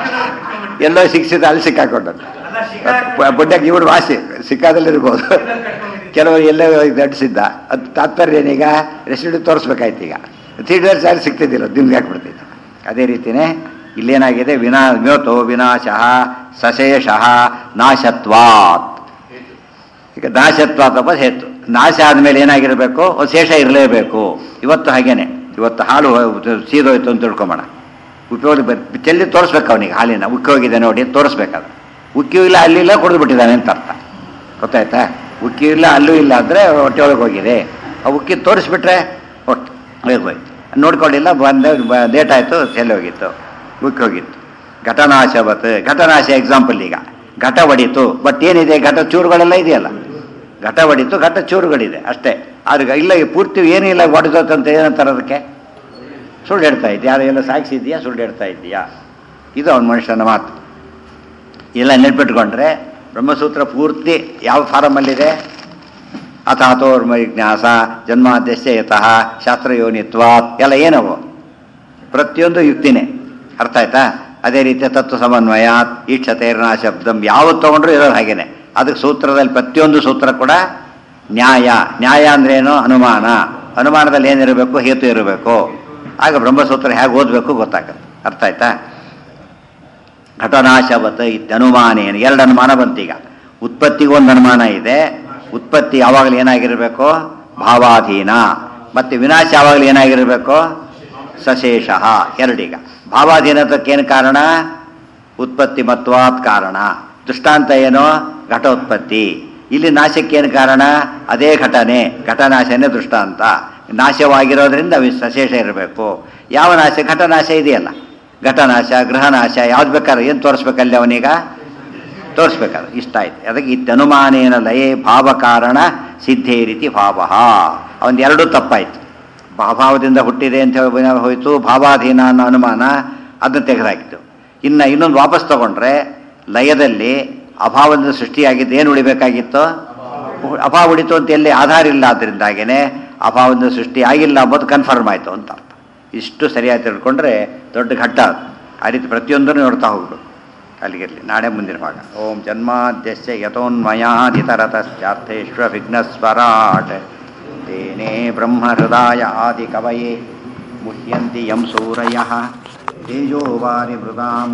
ಎಲ್ಲೋ ಸಿಕ್ಸಿದ ಅಲ್ಲಿ ಸಿಕ್ಕಾಕೊಂಡು ಬುಡ್ಡಕ್ಕೆ ಇವ್ರು ವಾಸಿ ಸಿಕ್ಕಾದಲ್ಲಿರ್ಬೋದು. ಕೆಲವರು ಎಲ್ಲೋ ದಡ್ಸಿದ್ದ. ಅದು ತಾತ್ಪರ್ಯ ಏನೀಗ? ರೆಸಿಡ್ಯೂ ತೋರಿಸ್ಬೇಕಾಯ್ತು. ಈಗ ತ್ರೀ ಡೇಸ್ ಯಾರು ಸಿಗ್ತಿದ್ದಿಲ್ಲ, ದಿಮ್ಗೆ ಹಾಕ್ಬಿಡ್ತಿದ್ದ. ಅದೇ ರೀತಿಯೇ ಇಲ್ಲೇನಾಗಿದೆ? ವಿನಾ ಮ್ಯೋತೋ ವಿನಾಶ ಸಶೇಷ ನಾಶತ್ವಾತ್. ಈಗ ನಾಶತ್ವಾತ್ ಅಪ್ಪ ಹೇತು. ನಾಶ ಆದಮೇಲೆ ಏನಾಗಿರಬೇಕು? ಶೇಷ ಇರಲೇಬೇಕು. ಇವತ್ತು ಹಾಗೇನೆ. ಇವತ್ತು ಹಾಲು ಸೀದೋಯ್ತು ಅಂತ ತಿಳ್ಕೊಂಬೋಣ. ಉಪಯೋಗ ಚೆಲ್ಲಿ ತೋರಿಸ್ಬೇಕು ಅವನಿಗೆ. ಹಾಲಿನ ಉಕ್ಕಿ ಹೋಗಿದೆ ನೋಡಿ ತೋರಿಸ್ಬೇಕಾದ್ರೆ. ಉಕ್ಕಿಯೂ ಇಲ್ಲ ಅಲ್ಲಿಲ್ಲ ಕುಡಿದು ಬಿಟ್ಟಿದ್ದಾನೆ ಅಂತ ಅರ್ಥ. ಗೊತ್ತಾಯ್ತಾ? ಉಕ್ಕಿ ಇಲ್ಲ ಅಲ್ಲೂ ಇಲ್ಲ ಅಂದರೆ ಹೊಟ್ಟೆ ಒಳಗೆ ಹೋಗಿದೆ. ಆ ಉಕ್ಕಿ ತೋರಿಸ್ಬಿಟ್ರೆ ಒಟ್ಟು ಹೋಯ್ತು. ನೋಡ್ಕೊಂಡಿಲ್ಲ, ಬಂದ ಡೇಟ್ ಆಯಿತು, ಚೆಲ್ಲಿ ಹೋಗಿತ್ತು, ಉಕ್ಕಿ ಹೋಗಿತ್ತು. ಘಟನಾಶವತ್. ಘಟನಾಶ ಎಕ್ಸಾಂಪಲ್. ಈಗ ಘಟ ಹೊಡಿತು, ಬಟ್ ಏನಿದೆ? ಘಟ ಚೂರುಗಳೆಲ್ಲ ಇದೆಯಲ್ಲ. ಘಟ ಹೊಡಿತು, ಘಟ ಚೂರುಗಳಿದೆ ಅಷ್ಟೇ. ಆದ್ರೆ ಇಲ್ಲ ಪೂರ್ತಿ ಏನಿಲ್ಲ ಹೊಡೆದೋತಂತ ಏನಂತಾರೆ ಅದಕ್ಕೆ? ಸುಳ್ಳು ಹೇಳ್ತಾ ಇದ್ದೀಯ. ಯಾರು ಎಲ್ಲ ಸಾಕ್ಷಿ ಇದೆಯಾ? ಸುಳ್ಳು ಹೇಳ್ತಾ ಇದ್ದೀಯಾ? ಇದು ಅವನ ಮನುಷ್ಯನ ಮಾತು. ಎಲ್ಲ ನೆನ್ಪಿಟ್ಕೊಂಡ್ರೆ ಬ್ರಹ್ಮಸೂತ್ರ ಪೂರ್ತಿ ಯಾವ ಫಾರಮಲ್ಲಿದೆ? ಅಥಾತೋರ್ಮ ಜಿಜ್ಞಾಸ ಜನ್ಮಾದ್ಯಸ್ಯ ಯತಃ ಶಾಸ್ತ್ರಯೋನಿತ್ವ ಎಲ್ಲ ಏನವು? ಪ್ರತಿಯೊಂದು ಯುಕ್ತಿನೇ. ಅರ್ಥ ಆಯ್ತಾ? ಅದೇ ರೀತಿಯ ತತ್ವ ಸಮನ್ವಯಾತ್ ಈಕ್ಷತೇರ್ಣ ಶಬ್ದಂ ಯಾವತ್ತು ತೊಗೊಂಡ್ರು ಇರೋದು ಹಾಗೇನೆ. ಅದಕ್ಕೆ ಸೂತ್ರದಲ್ಲಿ ಪ್ರತಿಯೊಂದು ಸೂತ್ರ ಕೂಡ ನ್ಯಾಯ. ನ್ಯಾಯ ಅಂದ್ರೇನು? ಅನುಮಾನ. ಅನುಮಾನದಲ್ಲಿ ಏನಿರಬೇಕು? ಹೇತು ಇರಬೇಕು. ಆಗ ಬ್ರಹ್ಮಸೂತ್ರ ಹೇಗೆ ಓದಬೇಕು ಗೊತ್ತಾಗುತ್ತೆ. ಅರ್ಥ ಆಯ್ತಾ? ಘಟನಾಶವತ್ ಇತ್ಯನುಮಾನೇನು. ಎರಡು ಅನುಮಾನ ಬಂತೀಗ. ಉತ್ಪತ್ತಿಗೂ ಒಂದು ಅನುಮಾನ ಇದೆ. ಉತ್ಪತ್ತಿ ಯಾವಾಗಲೂ ಏನಾಗಿರಬೇಕು? ಭಾವಾಧೀನ. ಮತ್ತು ವಿನಾಶ ಯಾವಾಗಲೂ ಏನಾಗಿರಬೇಕು? ಸಶೇಷ. ಎರಡೀಗ ಭಾವಾಧೀನತಕ್ಕೇನು ಕಾರಣ? ಉತ್ಪತ್ತಿ ಮತ್ವಾತ್ ಕಾರಣ. ದೃಷ್ಟಾಂತ ಏನು? ಘಟೋತ್ಪತ್ತಿ. ಇಲ್ಲಿ ನಾಶಕ್ಕೇನು ಕಾರಣ? ಅದೇ ಘಟನೆ, ಘಟನಾಶನೇ ದೃಷ್ಟಾಂತ. ನಾಶವಾಗಿರೋದ್ರಿಂದ ಸಶೇಷ ಇರಬೇಕು. ಯಾವ ನಾಶ? ಘಟನಾಶ ಇದೆಯಲ್ಲ, ಘಟನಾಶ ಗೃಹನಾಶ ಯಾವ್ದು ಬೇಕಾದ್ರೆ ಏನು ತೋರಿಸ್ಬೇಕಲ್ಲಿ ಅವನೀಗ? ತೋರಿಸ್ಬೇಕಾದ್ರೆ ಇಷ್ಟ ಆಯ್ತು. ಅದಕ್ಕೆ ಇತ್ಯನುಮಾನೇನ ಲಯೇ ಭಾವ ಕಾರಣ ಸಿದ್ಧೇ ರೀತಿ ಭಾವ. ಅವನ್ ಎರಡೂ ತಪ್ಪಾಯ್ತು. ಭಾವದಿಂದ ಹುಟ್ಟಿದೆ ಅಂತ ಹೇಳಿ ಹೋಯಿತು. ಭಾವಾಧೀನ ಅನ್ನೋ ಅನುಮಾನ ಅದನ್ನು ತೆಗೆದಾಕಿತ್ತು. ಇನ್ನು ಇನ್ನೊಂದು ವಾಪಸ್ ತಗೊಂಡ್ರೆ ಲಯದಲ್ಲಿ ಅಭಾವದಿಂದ ಸೃಷ್ಟಿಯಾಗಿದ್ದು ಏನು ಉಳಿಬೇಕಾಗಿತ್ತು? ಅಭಾವ ಉಳಿತು ಅಂತ ಎಲ್ಲಿ ಆಧಾರ ಇಲ್ಲ. ಆದ್ದರಿಂದಾಗೇನೆ ಅಭಾವದಿಂದ ಸೃಷ್ಟಿ ಆಗಿಲ್ಲ ಅಂಬೋದು ಕನ್ಫರ್ಮ್ ಆಯಿತು ಅಂತ ಅರ್ಥ. ಇಷ್ಟು ಸರಿಯಾಗಿ ತಿಳ್ಕೊಂಡ್ರೆ ದೊಡ್ಡ ಘಟ್ಟ. ಆ ರೀತಿ ಪ್ರತಿಯೊಂದನ್ನು ನೋಡ್ತಾ ಹೋಗ್ಬೇಕು. ಅಲ್ಲಿಗಿರಲಿ. ನಾಳೆ ಮುಂದಿನ ಭಾಗ. ಓಂ ಜನ್ಮಾದ್ಯಸ್ಯ ಯತೋನ್ಮಯಾಧಿತರತಶ್ಚಾರ್ಥೇಶ್ವ ವಿಘ್ನಸ್ವರಾಟ್ ತೇನೇ ಬ್ರಹ್ಮ ಹೃದಯ ಆದಿ ಕವಯೇ ಮುಹ್ಯಂತಿ ಯಂ ಸೂರಯಃ ತೇಜೋವಾರಿ ಮೃದಾಂ